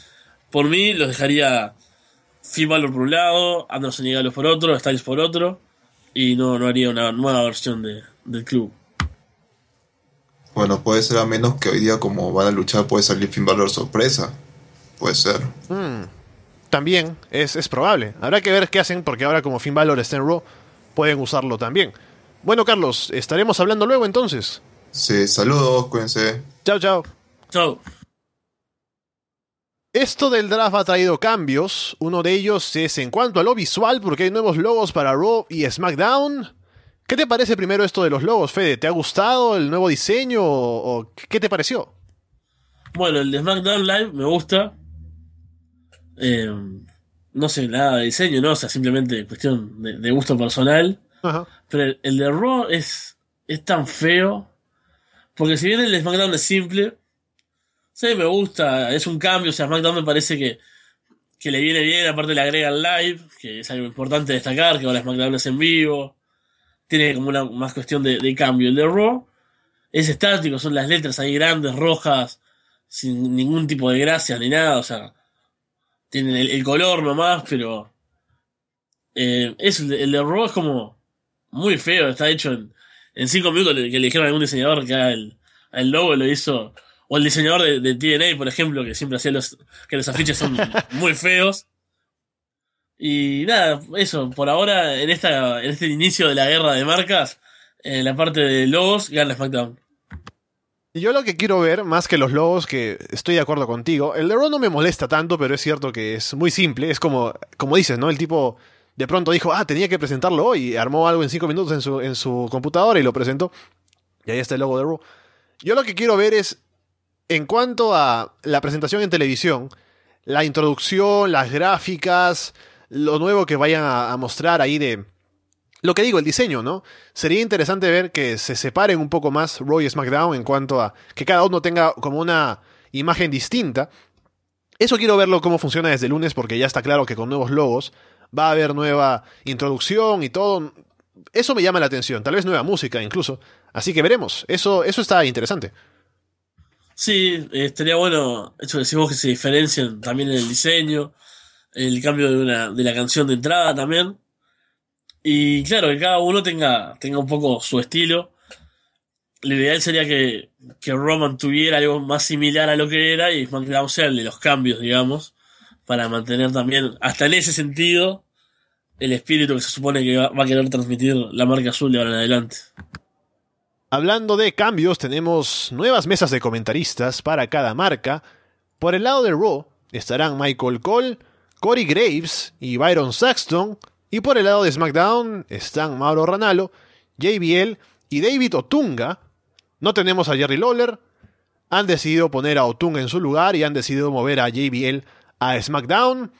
Por mí los dejaría Finn Balor por un lado, Anderson y Gallows por otro, Styles por otro, y no haría una nueva versión del club. Bueno, puede ser a menos que hoy día como van a luchar puede salir Finn Balor sorpresa. Puede ser. También es probable. Habrá que ver qué hacen, porque ahora como Finn Balor está en Raw, pueden usarlo también. Bueno, Carlos, estaremos hablando luego entonces. Sí, saludos, cuídense. Chao, chao. Chau. Esto del draft ha traído cambios. Uno de ellos es en cuanto a lo visual, porque hay nuevos logos para Raw y SmackDown. ¿Qué te parece primero esto de los logos, Fede? ¿Te ha gustado el nuevo diseño o qué te pareció? Bueno, el de SmackDown Live me gusta. No sé, nada de diseño, ¿no? O sea, simplemente cuestión de gusto personal. Ajá. Pero el de Raw es tan feo. Porque si bien el de SmackDown es simple, sí, me gusta, es un cambio. O sea, SmackDown me parece que le viene bien. Aparte le agrega el live, que es algo importante destacar, que ahora SmackDown es en vivo. Tiene como una más cuestión de cambio. El de Raw es estático, son las letras ahí grandes, rojas, sin ningún tipo de gracia ni nada. O sea, tienen el color nomás, pero el de Raw es como muy feo. Está hecho en 5 minutos que le dijeron a algún diseñador que haga el logo, lo hizo. O el diseñador de TNA, por ejemplo, que siempre hacía que los afiches son muy feos. Y nada, eso, por ahora, en este inicio de la guerra de marcas, en la parte de logos, gana SmackDown. Y yo lo que quiero ver, más que los logos, que estoy de acuerdo contigo, el de Raw no me molesta tanto, pero es cierto que es muy simple. Es como dices, ¿no? El tipo de pronto dijo, tenía que presentarlo hoy, y armó algo en 5 minutos en su computadora y lo presentó. Y ahí está el logo de Raw. Yo lo que quiero ver es, en cuanto a la presentación en televisión, la introducción, las gráficas, lo nuevo que vayan a mostrar ahí de... Lo que digo, el diseño, ¿no? Sería interesante ver que se separen un poco más Raw y SmackDown en cuanto a que cada uno tenga como una imagen distinta. Eso quiero verlo cómo funciona desde el lunes, porque ya está claro que con nuevos logos va a haber nueva introducción y todo. Eso me llama la atención, tal vez nueva música incluso. Así que veremos, eso está interesante. Sí, estaría bueno, eso que decimos que se diferencian también en el diseño, el cambio de la canción de entrada también. Y claro, que cada uno tenga un poco su estilo. Lo ideal sería que Roman tuviera algo más similar a lo que era y SmackDown sea el de los cambios, digamos, para mantener también, hasta en ese sentido, el espíritu que se supone que va a querer transmitir la marca azul de ahora en adelante. Hablando de cambios, tenemos nuevas mesas de comentaristas para cada marca. Por el lado de Raw estarán Michael Cole, Corey Graves y Byron Saxton. Y por el lado de SmackDown están Mauro Ranallo, JBL y David Otunga. No tenemos a Jerry Lawler. Han decidido poner a Otunga en su lugar y han decidido mover a JBL a SmackDown.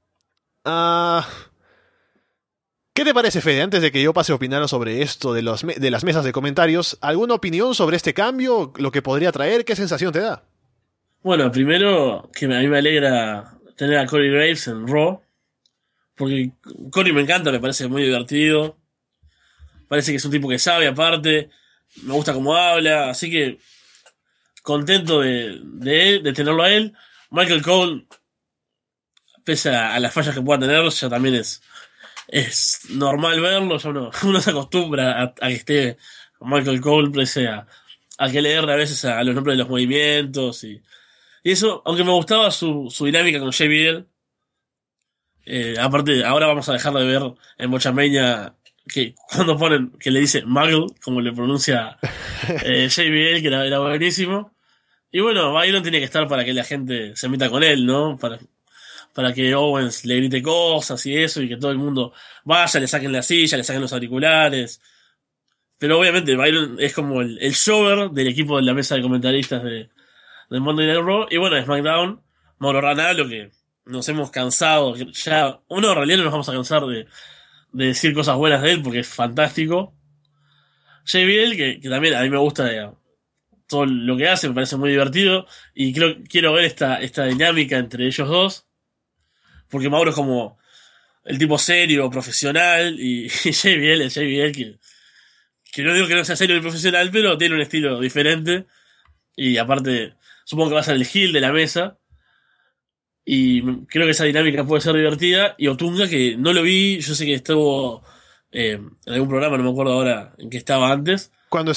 ¿Qué te parece, Fede? Antes de que yo pase a opinar sobre esto de las mesas de comentarios, ¿alguna opinión sobre este cambio? ¿Lo que podría traer? ¿Qué sensación te da? Bueno, primero que a mí me alegra tener a Corey Graves en Raw. Porque Corey me encanta, me parece muy divertido. Parece que es un tipo que sabe aparte. Me gusta cómo habla. Así que contento de tenerlo a él. Michael Cole, pese a las fallas que pueda tener, ya también es normal verlo. Ya uno se acostumbra a que esté Michael Cole, pese a que le erre a veces a los nombres de los movimientos. Y eso, aunque me gustaba su dinámica con JBL. Aparte, ahora vamos a dejar de ver en Bochamania que cuando ponen que le dice Muggle, como le pronuncia JBL, que era buenísimo. Y bueno, Byron tiene que estar para que la gente se meta con él, ¿no? Para que Owens le grite cosas y eso, y que todo el mundo vaya, le saquen la silla, le saquen los auriculares. Pero obviamente Byron es como el shower del equipo de la mesa de comentaristas de Monday Night Raw. Y bueno, de SmackDown, Mauro Ranallo, que nos hemos cansado, ya en realidad no nos vamos a cansar de decir cosas buenas de él porque es fantástico. JBL, que también a mí me gusta todo lo que hace, me parece muy divertido y quiero ver esta dinámica entre ellos dos, porque Mauro es como el tipo serio, profesional, y JBL es JBL, que no digo que no sea serio ni profesional, pero tiene un estilo diferente y aparte supongo que va a ser el heel de la mesa. creo que esa dinámica puede ser divertida. Y Otunga, que no lo vi, yo sé que estuvo en algún programa, no me acuerdo ahora en qué estaba antes. Cuando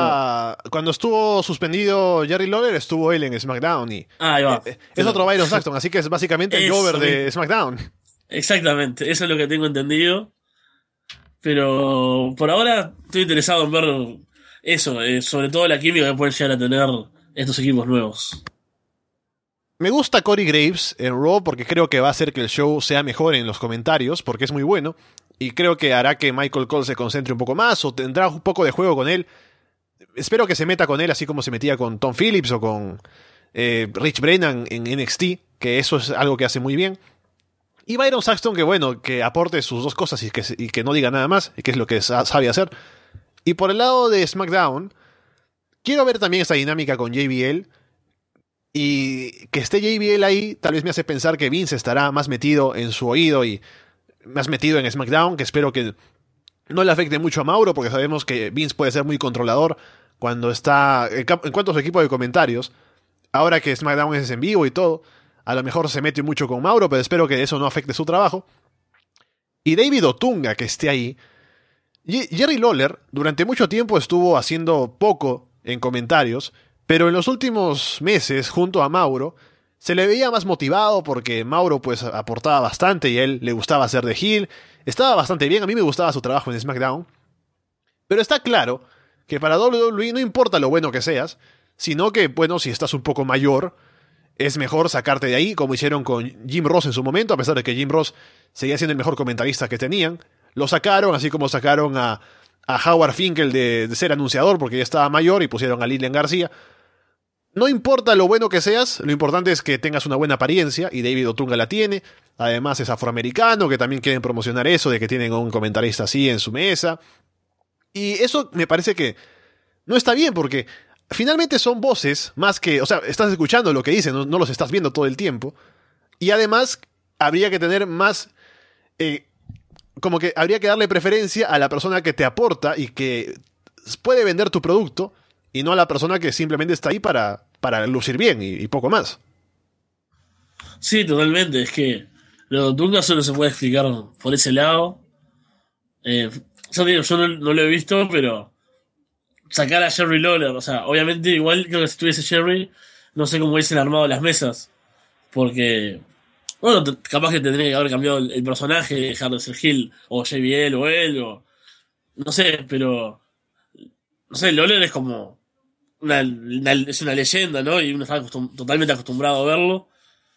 estuvo suspendido Jerry Lawler, estuvo él en SmackDown y Ahí va. es otro Byron Saxton, así que es básicamente el Eso, Jover de SmackDown. Exactamente, eso es lo que tengo entendido. Pero por ahora estoy interesado en ver eso, sobre todo la química que pueden llegar a tener estos equipos nuevos. Me gusta Corey Graves en Raw porque creo que va a hacer que el show sea mejor en los comentarios, porque es muy bueno. Y creo que hará que Michael Cole se concentre un poco más o tendrá un poco de juego con él. Espero que se meta con él así como se metía con Tom Phillips o con Rich Brennan en NXT, que eso es algo que hace muy bien. Y Byron Saxton, que bueno, que aporte sus dos cosas y que no diga nada más, y que es lo que sabe hacer. Y por el lado de SmackDown, quiero ver también esta dinámica con JBL. Y que esté JBL ahí tal vez me hace pensar que Vince estará más metido en su oído y más metido en SmackDown, que espero que no le afecte mucho a Mauro, porque sabemos que Vince puede ser muy controlador cuando está en cuanto a su equipo de comentarios. Ahora que SmackDown es en vivo y todo, a lo mejor se mete mucho con Mauro, pero espero que eso no afecte su trabajo. Y David Otunga, que esté ahí. Jerry Lawler durante mucho tiempo estuvo haciendo poco en comentarios, pero en los últimos meses, junto a Mauro, se le veía más motivado porque Mauro pues aportaba bastante y a él le gustaba hacer de heel. Estaba bastante bien, a mí me gustaba su trabajo en SmackDown. Pero está claro que para WWE no importa lo bueno que seas, sino que, bueno, si estás un poco mayor, es mejor sacarte de ahí, como hicieron con Jim Ross en su momento, a pesar de que Jim Ross seguía siendo el mejor comentarista que tenían. Lo sacaron, así como sacaron a Howard Finkel de ser anunciador porque ya estaba mayor y pusieron a Lilian García. No importa lo bueno que seas, lo importante es que tengas una buena apariencia, y David Otunga la tiene. Además es afroamericano, que también quieren promocionar eso, de que tienen a un comentarista así en su mesa. Y eso me parece que no está bien, porque finalmente son voces más que... O sea, estás escuchando lo que dicen, no los estás viendo todo el tiempo. Y además habría que tener más... como que habría que darle preferencia a la persona que te aporta y que puede vender tu producto, y no a la persona que simplemente está ahí para lucir bien y poco más. Sí, totalmente. Es que lo de Otunga solo se puede explicar por ese lado. Yo digo, yo no lo he visto, pero sacar a Jerry Lawler, o sea, obviamente igual creo que si estuviese Jerry, no sé cómo hubiesen armado las mesas. Porque, bueno, capaz que tendría que haber cambiado el personaje, dejar de ser Hill, o JBL, o él, o... No sé, pero... No sé, Lawler es como... es una leyenda, ¿no? Y uno está totalmente acostumbrado a verlo.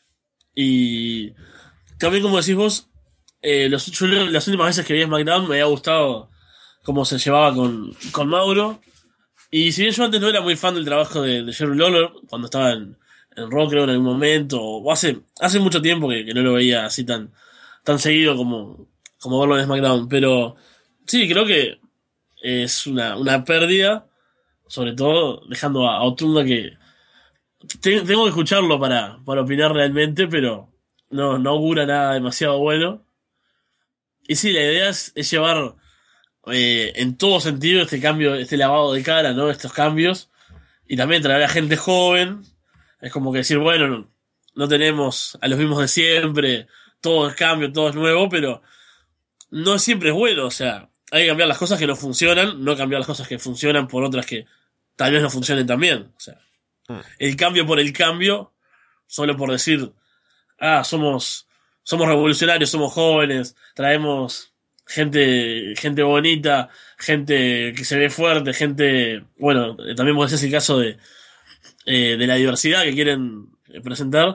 Y también, como decís vos, yo las últimas veces que vi SmackDown me había gustado cómo se llevaba con Mauro. Y si bien yo antes no era muy fan del trabajo de Jerry Lawler, cuando estaba en Raw, creo, en algún momento, o hace mucho tiempo que no lo veía así tan seguido como verlo en SmackDown. Pero sí, creo que es una pérdida, sobre todo dejando a Otunga, que tengo que escucharlo para opinar realmente, pero no augura nada demasiado bueno. Y sí, la idea es llevar en todo sentido este cambio, este lavado de cara, ¿no? Estos cambios. Y también traer a gente joven. Es como que decir, bueno, no tenemos a los mismos de siempre, todo es cambio, todo es nuevo, pero no siempre es bueno. O sea, hay que cambiar las cosas que no funcionan, no cambiar las cosas que funcionan por otras que tal vez no funcionen también. O sea, el cambio por el cambio, solo por decir, somos revolucionarios, somos jóvenes, traemos gente bonita, gente que se ve fuerte, gente... Bueno, también puede ser el caso de la diversidad que quieren presentar.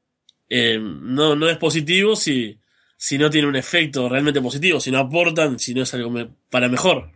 No es positivo si no tiene un efecto realmente positivo, si no aportan, si no es algo para mejor.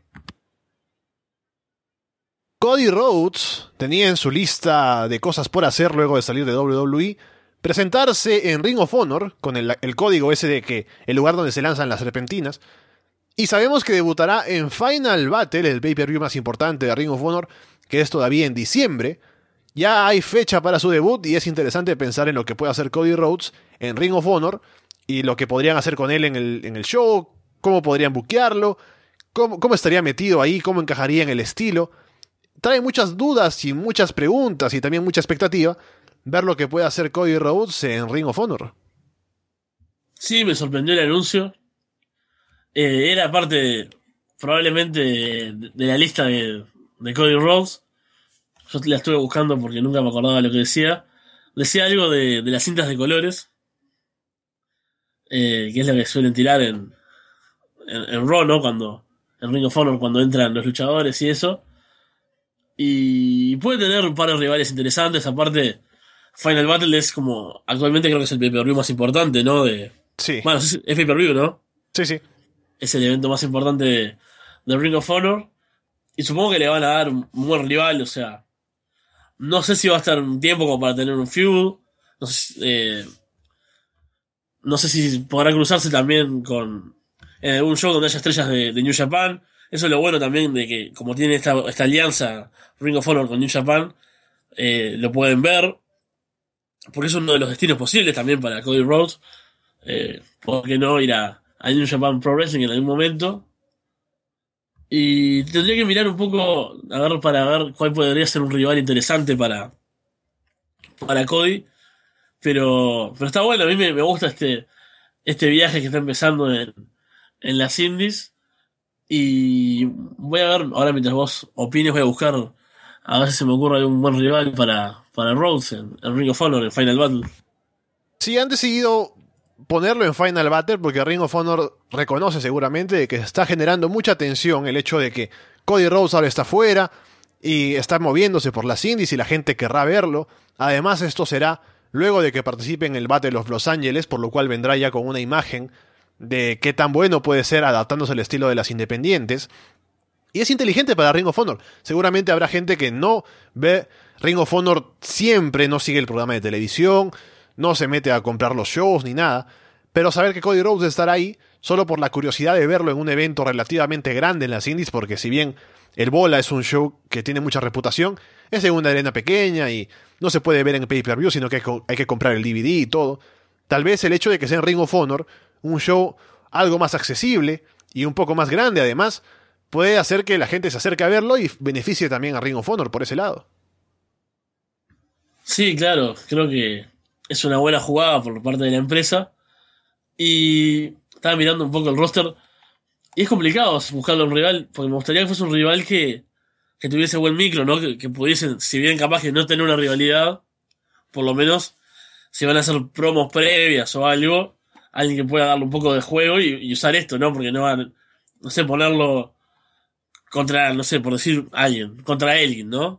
Cody Rhodes tenía en su lista de cosas por hacer luego de salir de WWE presentarse en Ring of Honor con el código ese de que el lugar donde se lanzan las serpentinas, y sabemos que debutará en Final Battle, el pay-per-view más importante de Ring of Honor, que es todavía en diciembre. Ya hay fecha para su debut y es interesante pensar en lo que puede hacer Cody Rhodes en Ring of Honor y lo que podrían hacer con él en el show, cómo podrían buquearlo, cómo estaría metido ahí, cómo encajaría en el estilo. Trae muchas dudas y muchas preguntas y también mucha expectativa, ver lo que puede hacer Cody Rhodes en Ring of Honor. Sí, me sorprendió el anuncio. Era parte probablemente de la lista de Cody Rhodes. Yo la estuve buscando porque nunca me acordaba lo que decía. Decía algo de las cintas de colores, que es lo que suelen tirar en Raw, ¿no? En Ring of Honor, cuando entran los luchadores y eso. Y puede tener un par de rivales interesantes. Aparte, Final Battle es como... Actualmente creo que es el pay-per-view más importante, ¿no? Sí. Bueno, es pay-per-view, ¿no? Sí. Es el evento más importante de Ring of Honor. Y supongo que le van a dar un buen rival, o sea... No sé si va a estar un tiempo como para tener un feud. No sé si podrá cruzarse también con un show donde haya estrellas de New Japan. Eso es lo bueno también de que, como tiene esta alianza Ring of Honor con New Japan, lo pueden ver. Porque es uno de los destinos posibles también para Cody Rhodes. ¿Por qué no ir a New Japan Pro Wrestling en algún momento? Y tendría que mirar un poco para ver cuál podría ser un rival interesante para Cody. Pero está bueno, a mí me gusta este viaje que está empezando en las indies. Y voy a ver, ahora mientras vos opines, voy a buscar a ver si se me ocurre algún buen rival para Rhodes en Ring of Honor, en Final Battle. Sí, han decidido ponerlo en Final Battle porque Ring of Honor reconoce seguramente que está generando mucha tensión el hecho de que Cody Rhodes ahora está fuera y está moviéndose por las indies y la gente querrá verlo. Además, esto será luego de que participe en el Battle of Los Ángeles, por lo cual vendrá ya con una imagen de qué tan bueno puede ser adaptándose al estilo de las independientes. Y es inteligente para Ring of Honor. Seguramente habrá gente que no ve Ring of Honor siempre, no sigue el programa de televisión, no se mete a comprar los shows ni nada, pero saber que Cody Rhodes estará ahí solo por la curiosidad de verlo en un evento relativamente grande en las indies, porque si bien el Bola es un show que tiene mucha reputación, es en una arena pequeña y no se puede ver en pay-per-view, sino que hay que comprar el DVD y todo. Tal vez el hecho de que sea en Ring of Honor, un show algo más accesible y un poco más grande además, puede hacer que la gente se acerque a verlo y beneficie también a Ring of Honor por ese lado. Sí, claro, creo que es una buena jugada por parte de la empresa. Y estaba mirando un poco el roster y es complicado buscarle un rival, porque me gustaría que fuese un rival que tuviese buen micro, ¿no? Que pudiesen, si bien capaz que no tener una rivalidad, por lo menos si van a hacer promos previas o algo, alguien que pueda darle un poco de juego y usar esto, ¿no? Porque no van, no sé, ponerlo contra, no sé, por decir alguien, contra alguien, ¿no?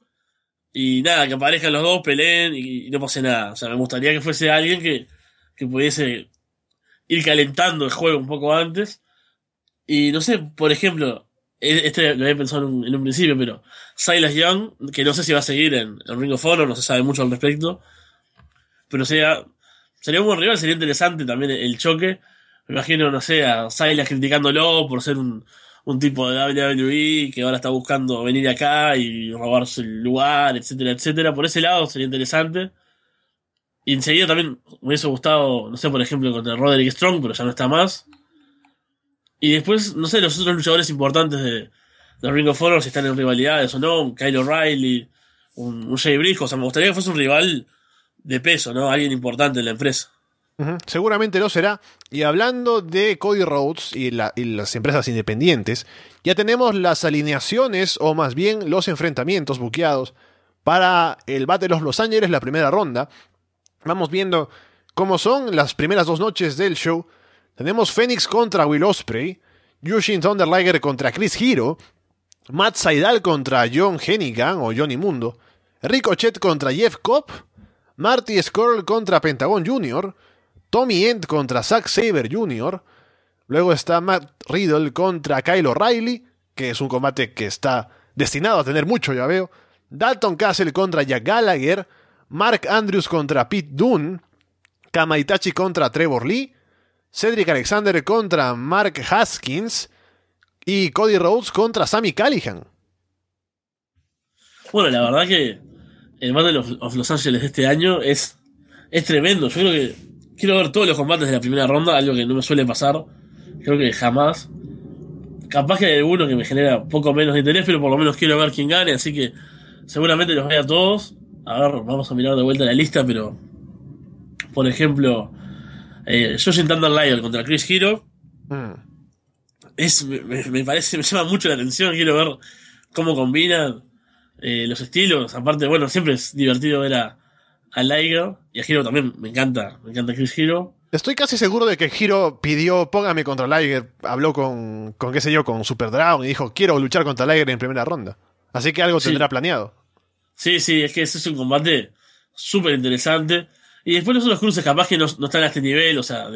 Y nada, que aparezcan los dos, peleen y no pase nada. O sea, me gustaría que fuese alguien que pudiese ir calentando el juego un poco antes. Y no sé, por ejemplo, este lo había pensado en un principio, pero Silas Young, que no sé si va a seguir en Ring of Honor, no se sabe mucho al respecto, pero sería un buen rival, sería interesante también el choque. Me imagino, no sé, a Silas criticándolo por ser un tipo de WWE que ahora está buscando venir acá y robarse el lugar, etcétera, etcétera. Por ese lado sería interesante. Y enseguida también me hubiese gustado, no sé, por ejemplo, contra Roderick Strong, pero ya no está más. Y después, no sé, los otros luchadores importantes de Ring of Honor, si están en rivalidades o no, un Kyle O'Reilly, un Jay Briscoe. O sea, me gustaría que fuese un rival de peso, ¿no? Alguien importante en la empresa. Seguramente lo será. Y hablando de Cody Rhodes y las empresas independientes, ya tenemos las alineaciones, o más bien los enfrentamientos buqueados para el Battle of Los Ángeles, la primera ronda. Vamos viendo cómo son las primeras dos noches del show. Tenemos Phoenix contra Will Ospreay, Jushin Thunder Liger contra Chris Hero, Matt Sydal contra John Hennigan o Johnny Mundo, Ricochet contra Jeff Cobb, Marty Scurll contra Pentagon Jr., Tommy End contra Zack Sabre Jr., luego está Matt Riddle contra Kyle O'Reilly, que es un combate que está destinado a tener mucho, ya veo, Dalton Castle contra Jack Gallagher, Mark Andrews contra Pete Dunne, Kama Itachi contra Trevor Lee, Cedric Alexander contra Mark Haskins y Cody Rhodes contra Sami Callihan. Bueno, la verdad que el Battle of Los Ángeles de este año es tremendo. Yo creo que quiero ver todos los combates de la primera ronda, algo que no me suele pasar. Creo que jamás. Capaz que hay alguno que me genera poco menos de interés, pero por lo menos quiero ver quién gane, así que seguramente los vea todos. A ver, vamos a mirar de vuelta la lista, pero por ejemplo, Jushin Thunder Liger contra Chris Hero Mm. me parece, me llama mucho la atención. Quiero ver cómo combinan los estilos. Aparte, bueno, siempre es divertido ver a Liger y a Hero también. Me encanta Chris Hero. Estoy casi seguro de que Hiro pidió póngame contra Liger, habló con qué sé yo, con Super Dragon y dijo quiero luchar contra Liger en primera ronda. Así que algo Sí. tendrá planeado. Sí, es que ese es un combate súper interesante. Y después los otros cruces capaz que no están a este nivel, o sea,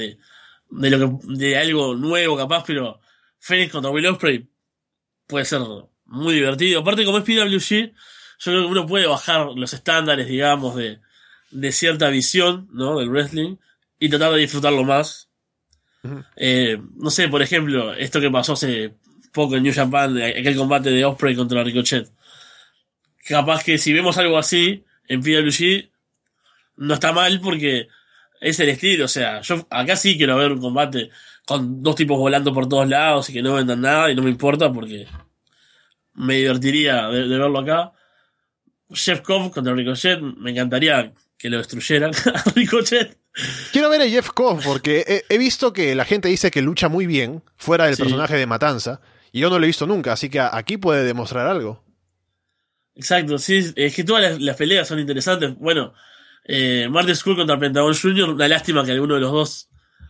de algo nuevo capaz, pero Phoenix contra Will Ospreay puede ser muy divertido. Aparte, como es PWG, yo creo que uno puede bajar los estándares, digamos, de cierta visión, ¿no? Del wrestling y tratar de disfrutarlo más. Ujú. No sé, por ejemplo, esto que pasó hace poco en New Japan, aquel combate de Ospreay contra Ricochet. Capaz que si vemos algo así en PWG, no está mal porque es el estilo. O sea, yo acá sí quiero ver un combate con dos tipos volando por todos lados y que no vendan nada y no me importa porque me divertiría de verlo acá. Jeff Cobb contra Ricochet, me encantaría que lo destruyeran a Ricochet. Quiero ver a Jeff Cobb porque he visto que la gente dice que lucha muy bien fuera del Sí. personaje de Matanza y yo no lo he visto nunca, así que aquí puede demostrar algo. Exacto, sí, es que todas las peleas son interesantes. Bueno, Marty Scurll contra Pentagon Jr., una lástima que alguno de los dos,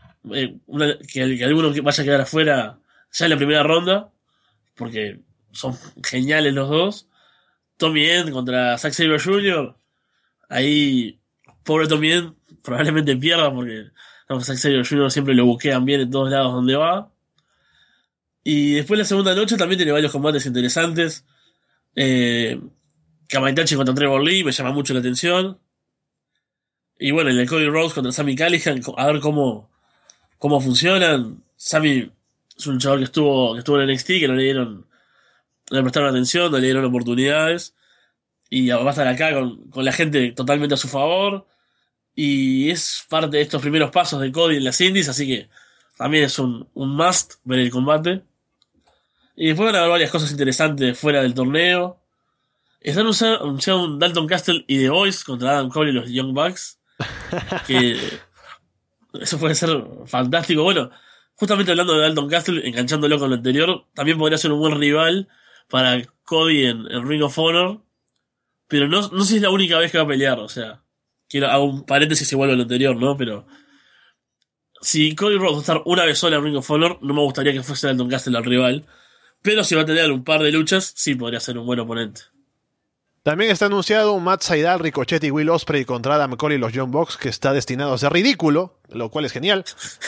que alguno que vaya a quedar afuera ya en la primera ronda, porque son geniales los dos. Tommy End contra Zack Sabre Jr., ahí, pobre Tommy End, probablemente pierda porque Zack Sabre Jr. siempre lo buquean bien en todos lados donde va. Y después la segunda noche también tiene varios combates interesantes. Kamaitachi contra Trevor Lee me llama mucho la atención. Y bueno, el de Cody Rhodes contra Sami Callihan, a ver cómo funcionan. Sami es un chaval que estuvo en NXT, que no le prestaron atención, no le dieron oportunidades. Y va a estar acá con la gente totalmente a su favor. Y es parte de estos primeros pasos de Cody en las indies, así que también es un must ver el combate. Y después van a haber varias cosas interesantes fuera del torneo. Están anunciando un Dalton Castle y The Boys contra Adam Cole y los Young Bucks. Que eso puede ser fantástico. Bueno, justamente hablando de Dalton Castle, enganchándolo con lo anterior, también podría ser un buen rival para Cody en Ring of Honor. Pero no sé si es la única vez que va a pelear. O sea, hago un paréntesis igual a lo anterior, ¿no? Pero si Cody Rhodes va a estar una vez sola en Ring of Honor, no me gustaría que fuese Dalton Castle el rival. Pero si va a tener un par de luchas, sí podría ser un buen oponente. También está anunciado un Matt Sydal, Ricochet y Will Ospreay contra Adam Cole y los Young Bucks que está destinado a ser ridículo, lo cual es genial.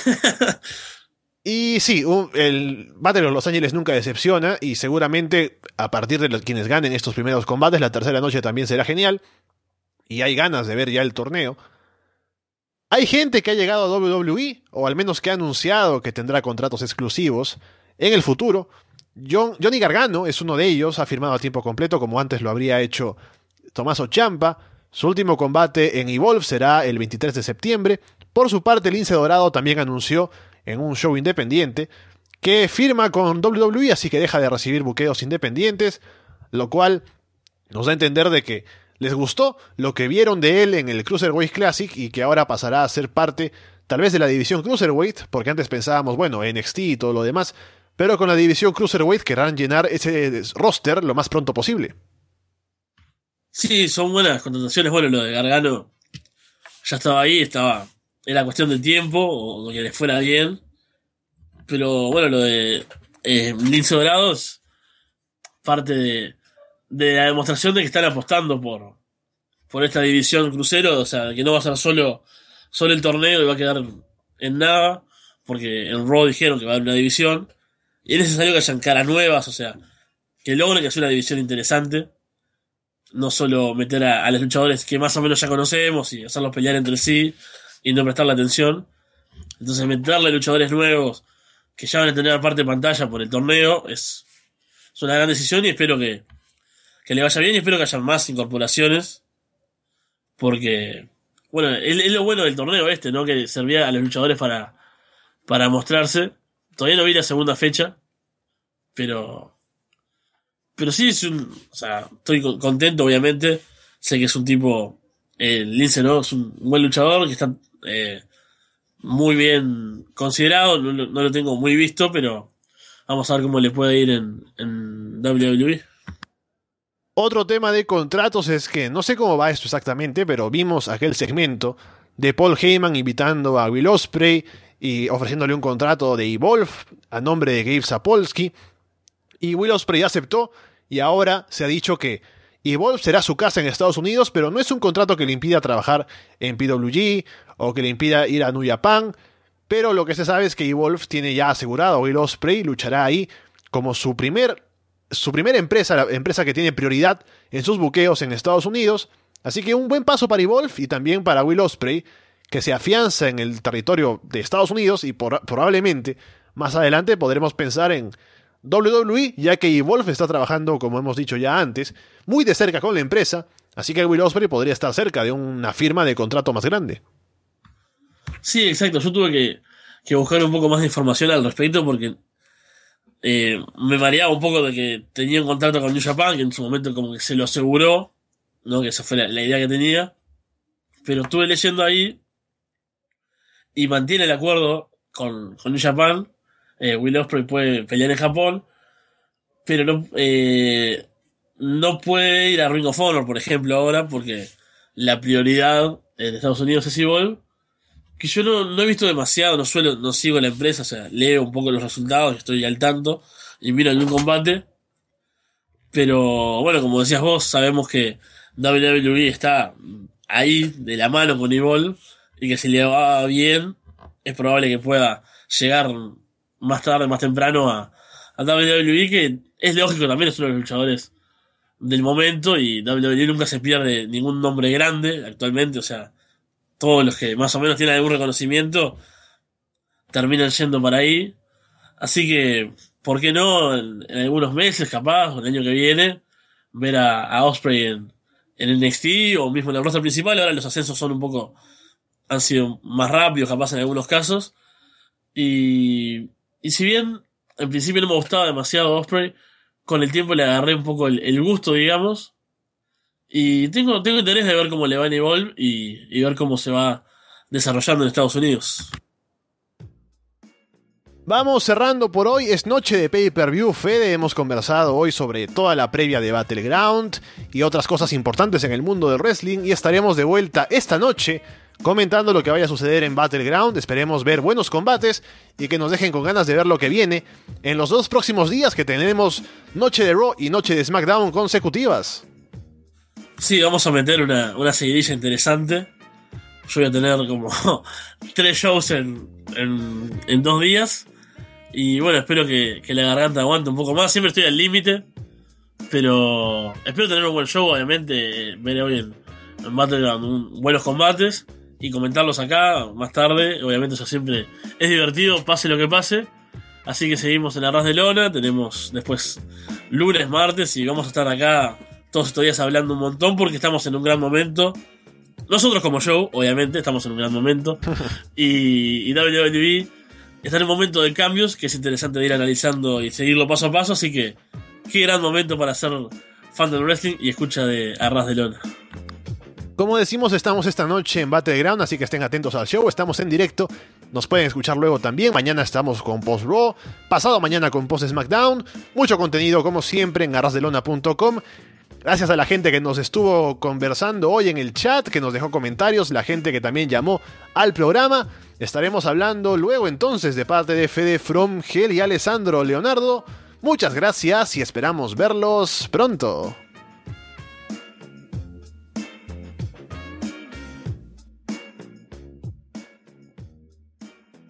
Y sí, el Battle of Los Ángeles nunca decepciona y seguramente a partir de quienes ganen estos primeros combates, la tercera noche también será genial. Y hay ganas de ver ya el torneo. Hay gente que ha llegado a WWE, o al menos que ha anunciado que tendrá contratos exclusivos en el futuro. Johnny Gargano es uno de ellos, ha firmado a tiempo completo como antes lo habría hecho Tommaso Ciampa. Su último combate en Evolve será el 23 de septiembre. Por su parte, Lince Dorado también anunció en un show independiente que firma con WWE, así que deja de recibir buqueos independientes, lo cual nos da a entender de que les gustó lo que vieron de él en el Cruiserweight Classic y que ahora pasará a ser parte tal vez de la división Cruiserweight, porque antes pensábamos, bueno, NXT y todo lo demás, pero con la división Cruiserweight querrán llenar ese roster lo más pronto posible. Sí, son buenas contrataciones. Bueno, lo de Gargano ya estaba ahí, era cuestión de tiempo o que les fuera bien. Pero bueno, lo de Lince Dorado es parte de la demostración de que están apostando por esta división crucero, o sea, que no va a ser solo el torneo y va a quedar en nada, porque en Raw dijeron que va a haber una división, y es necesario que hayan caras nuevas, o sea, que logren que sea una división interesante, no solo meter a los luchadores que más o menos ya conocemos y hacerlos pelear entre sí y no prestarle atención. Entonces meterle luchadores nuevos que ya van a tener parte de pantalla por el torneo es una gran decisión y espero que le vaya bien y espero que haya más incorporaciones, porque bueno, es lo bueno del torneo este, ¿no? Que servía a los luchadores para mostrarse. Todavía no vi la segunda fecha, pero sí o sea, estoy contento, obviamente. sé que es un tipo, Lince, ¿no? Es un buen luchador que está muy bien considerado, no lo tengo muy visto, pero vamos a ver cómo le puede ir en WWE. Otro tema de contratos es que no sé cómo va esto exactamente, pero vimos aquel segmento de Paul Heyman invitando a Will Ospreay y ofreciéndole un contrato de Evolve a nombre de Gabe Sapolsky, y Will Ospreay aceptó, y ahora se ha dicho que Evolve será su casa en Estados Unidos, pero no es un contrato que le impida trabajar en PWG o que le impida ir a New Japan, pero lo que se sabe es que Evolve tiene ya asegurado a Will Ospreay, luchará ahí como su primera empresa, la empresa que tiene prioridad en sus buqueos en Estados Unidos. Así que un buen paso para Evolve y también para Will Ospreay, que se afianza en el territorio de Estados Unidos, y probablemente más adelante podremos pensar en WWE, ya que Evolve está trabajando, como hemos dicho ya antes, muy de cerca con la empresa, así que Will Ospreay podría estar cerca de una firma de contrato más grande. Sí, exacto. Yo tuve que buscar un poco más de información al respecto porque me mareaba un poco de que tenía un contrato con New Japan, que en su momento como que se lo aseguró, ¿no? Que esa fue la idea que tenía. Pero estuve leyendo ahí y mantiene el acuerdo con New Japan. Will Ospreay puede pelear en Japón, pero no puede ir a Ring of Honor, por ejemplo, ahora, porque la prioridad en Estados Unidos es Evolve. Que yo no he visto demasiado, no sigo la empresa, o sea, leo un poco los resultados, estoy al tanto y miro algún combate. Pero bueno, como decías vos, sabemos que WWE está ahí de la mano con Evolve y que si le va bien, es probable que pueda llegar más tarde, más temprano a WWE, que es lógico también, es uno de los luchadores del momento y WWE nunca se pierde ningún nombre grande actualmente, o sea, todos los que más o menos tienen algún reconocimiento terminan yendo para ahí. Así que, ¿por qué no en algunos meses, capaz, o el año que viene, ver a Ospreay en NXT o mismo en el roster principal? Ahora los ascensos han sido más rápidos, capaz en algunos casos. Y si bien en principio no me gustaba demasiado Ospreay, con el tiempo le agarré un poco el gusto, digamos. Y tengo interés de ver cómo le va en Evolve y ver cómo se va desarrollando en Estados Unidos. Vamos cerrando por hoy, es noche de pay-per-view, Fede, hemos conversado hoy sobre toda la previa de Battleground y otras cosas importantes en el mundo del wrestling, y estaremos de vuelta esta noche comentando lo que vaya a suceder en Battleground. Esperemos ver buenos combates y que nos dejen con ganas de ver lo que viene en los 2 próximos días, que tenemos noche de Raw y noche de SmackDown consecutivas. Sí, vamos a meter una seguidilla interesante. Yo voy a tener como 3 shows en 2 días. Y bueno, espero que la garganta aguante un poco más. Siempre estoy al límite, pero espero tener un buen show, obviamente. Ver hoy en Battleground buenos combates y comentarlos acá más tarde. Obviamente eso siempre es divertido, pase lo que pase. Así que seguimos en Arras de Lona. Tenemos después lunes, martes, y vamos a estar acá todos estos días hablando un montón porque estamos en un gran momento. Nosotros como show, obviamente, estamos en un gran momento. Y WWE está en un momento de cambios que es interesante de ir analizando y seguirlo paso a paso. Así que qué gran momento para ser fan del wrestling y escucha de Arras de Lona. Como decimos, estamos esta noche en Battleground, así que estén atentos al show, estamos en directo, nos pueden escuchar luego también. Mañana estamos con Post Raw, pasado mañana con Post SmackDown, mucho contenido como siempre en arrasdelona.com. Gracias a la gente que nos estuvo conversando hoy en el chat, que nos dejó comentarios, la gente que también llamó al programa. Estaremos hablando luego entonces de parte de Fede, From, Gel y Alessandro Leonardo. Muchas gracias y esperamos verlos pronto.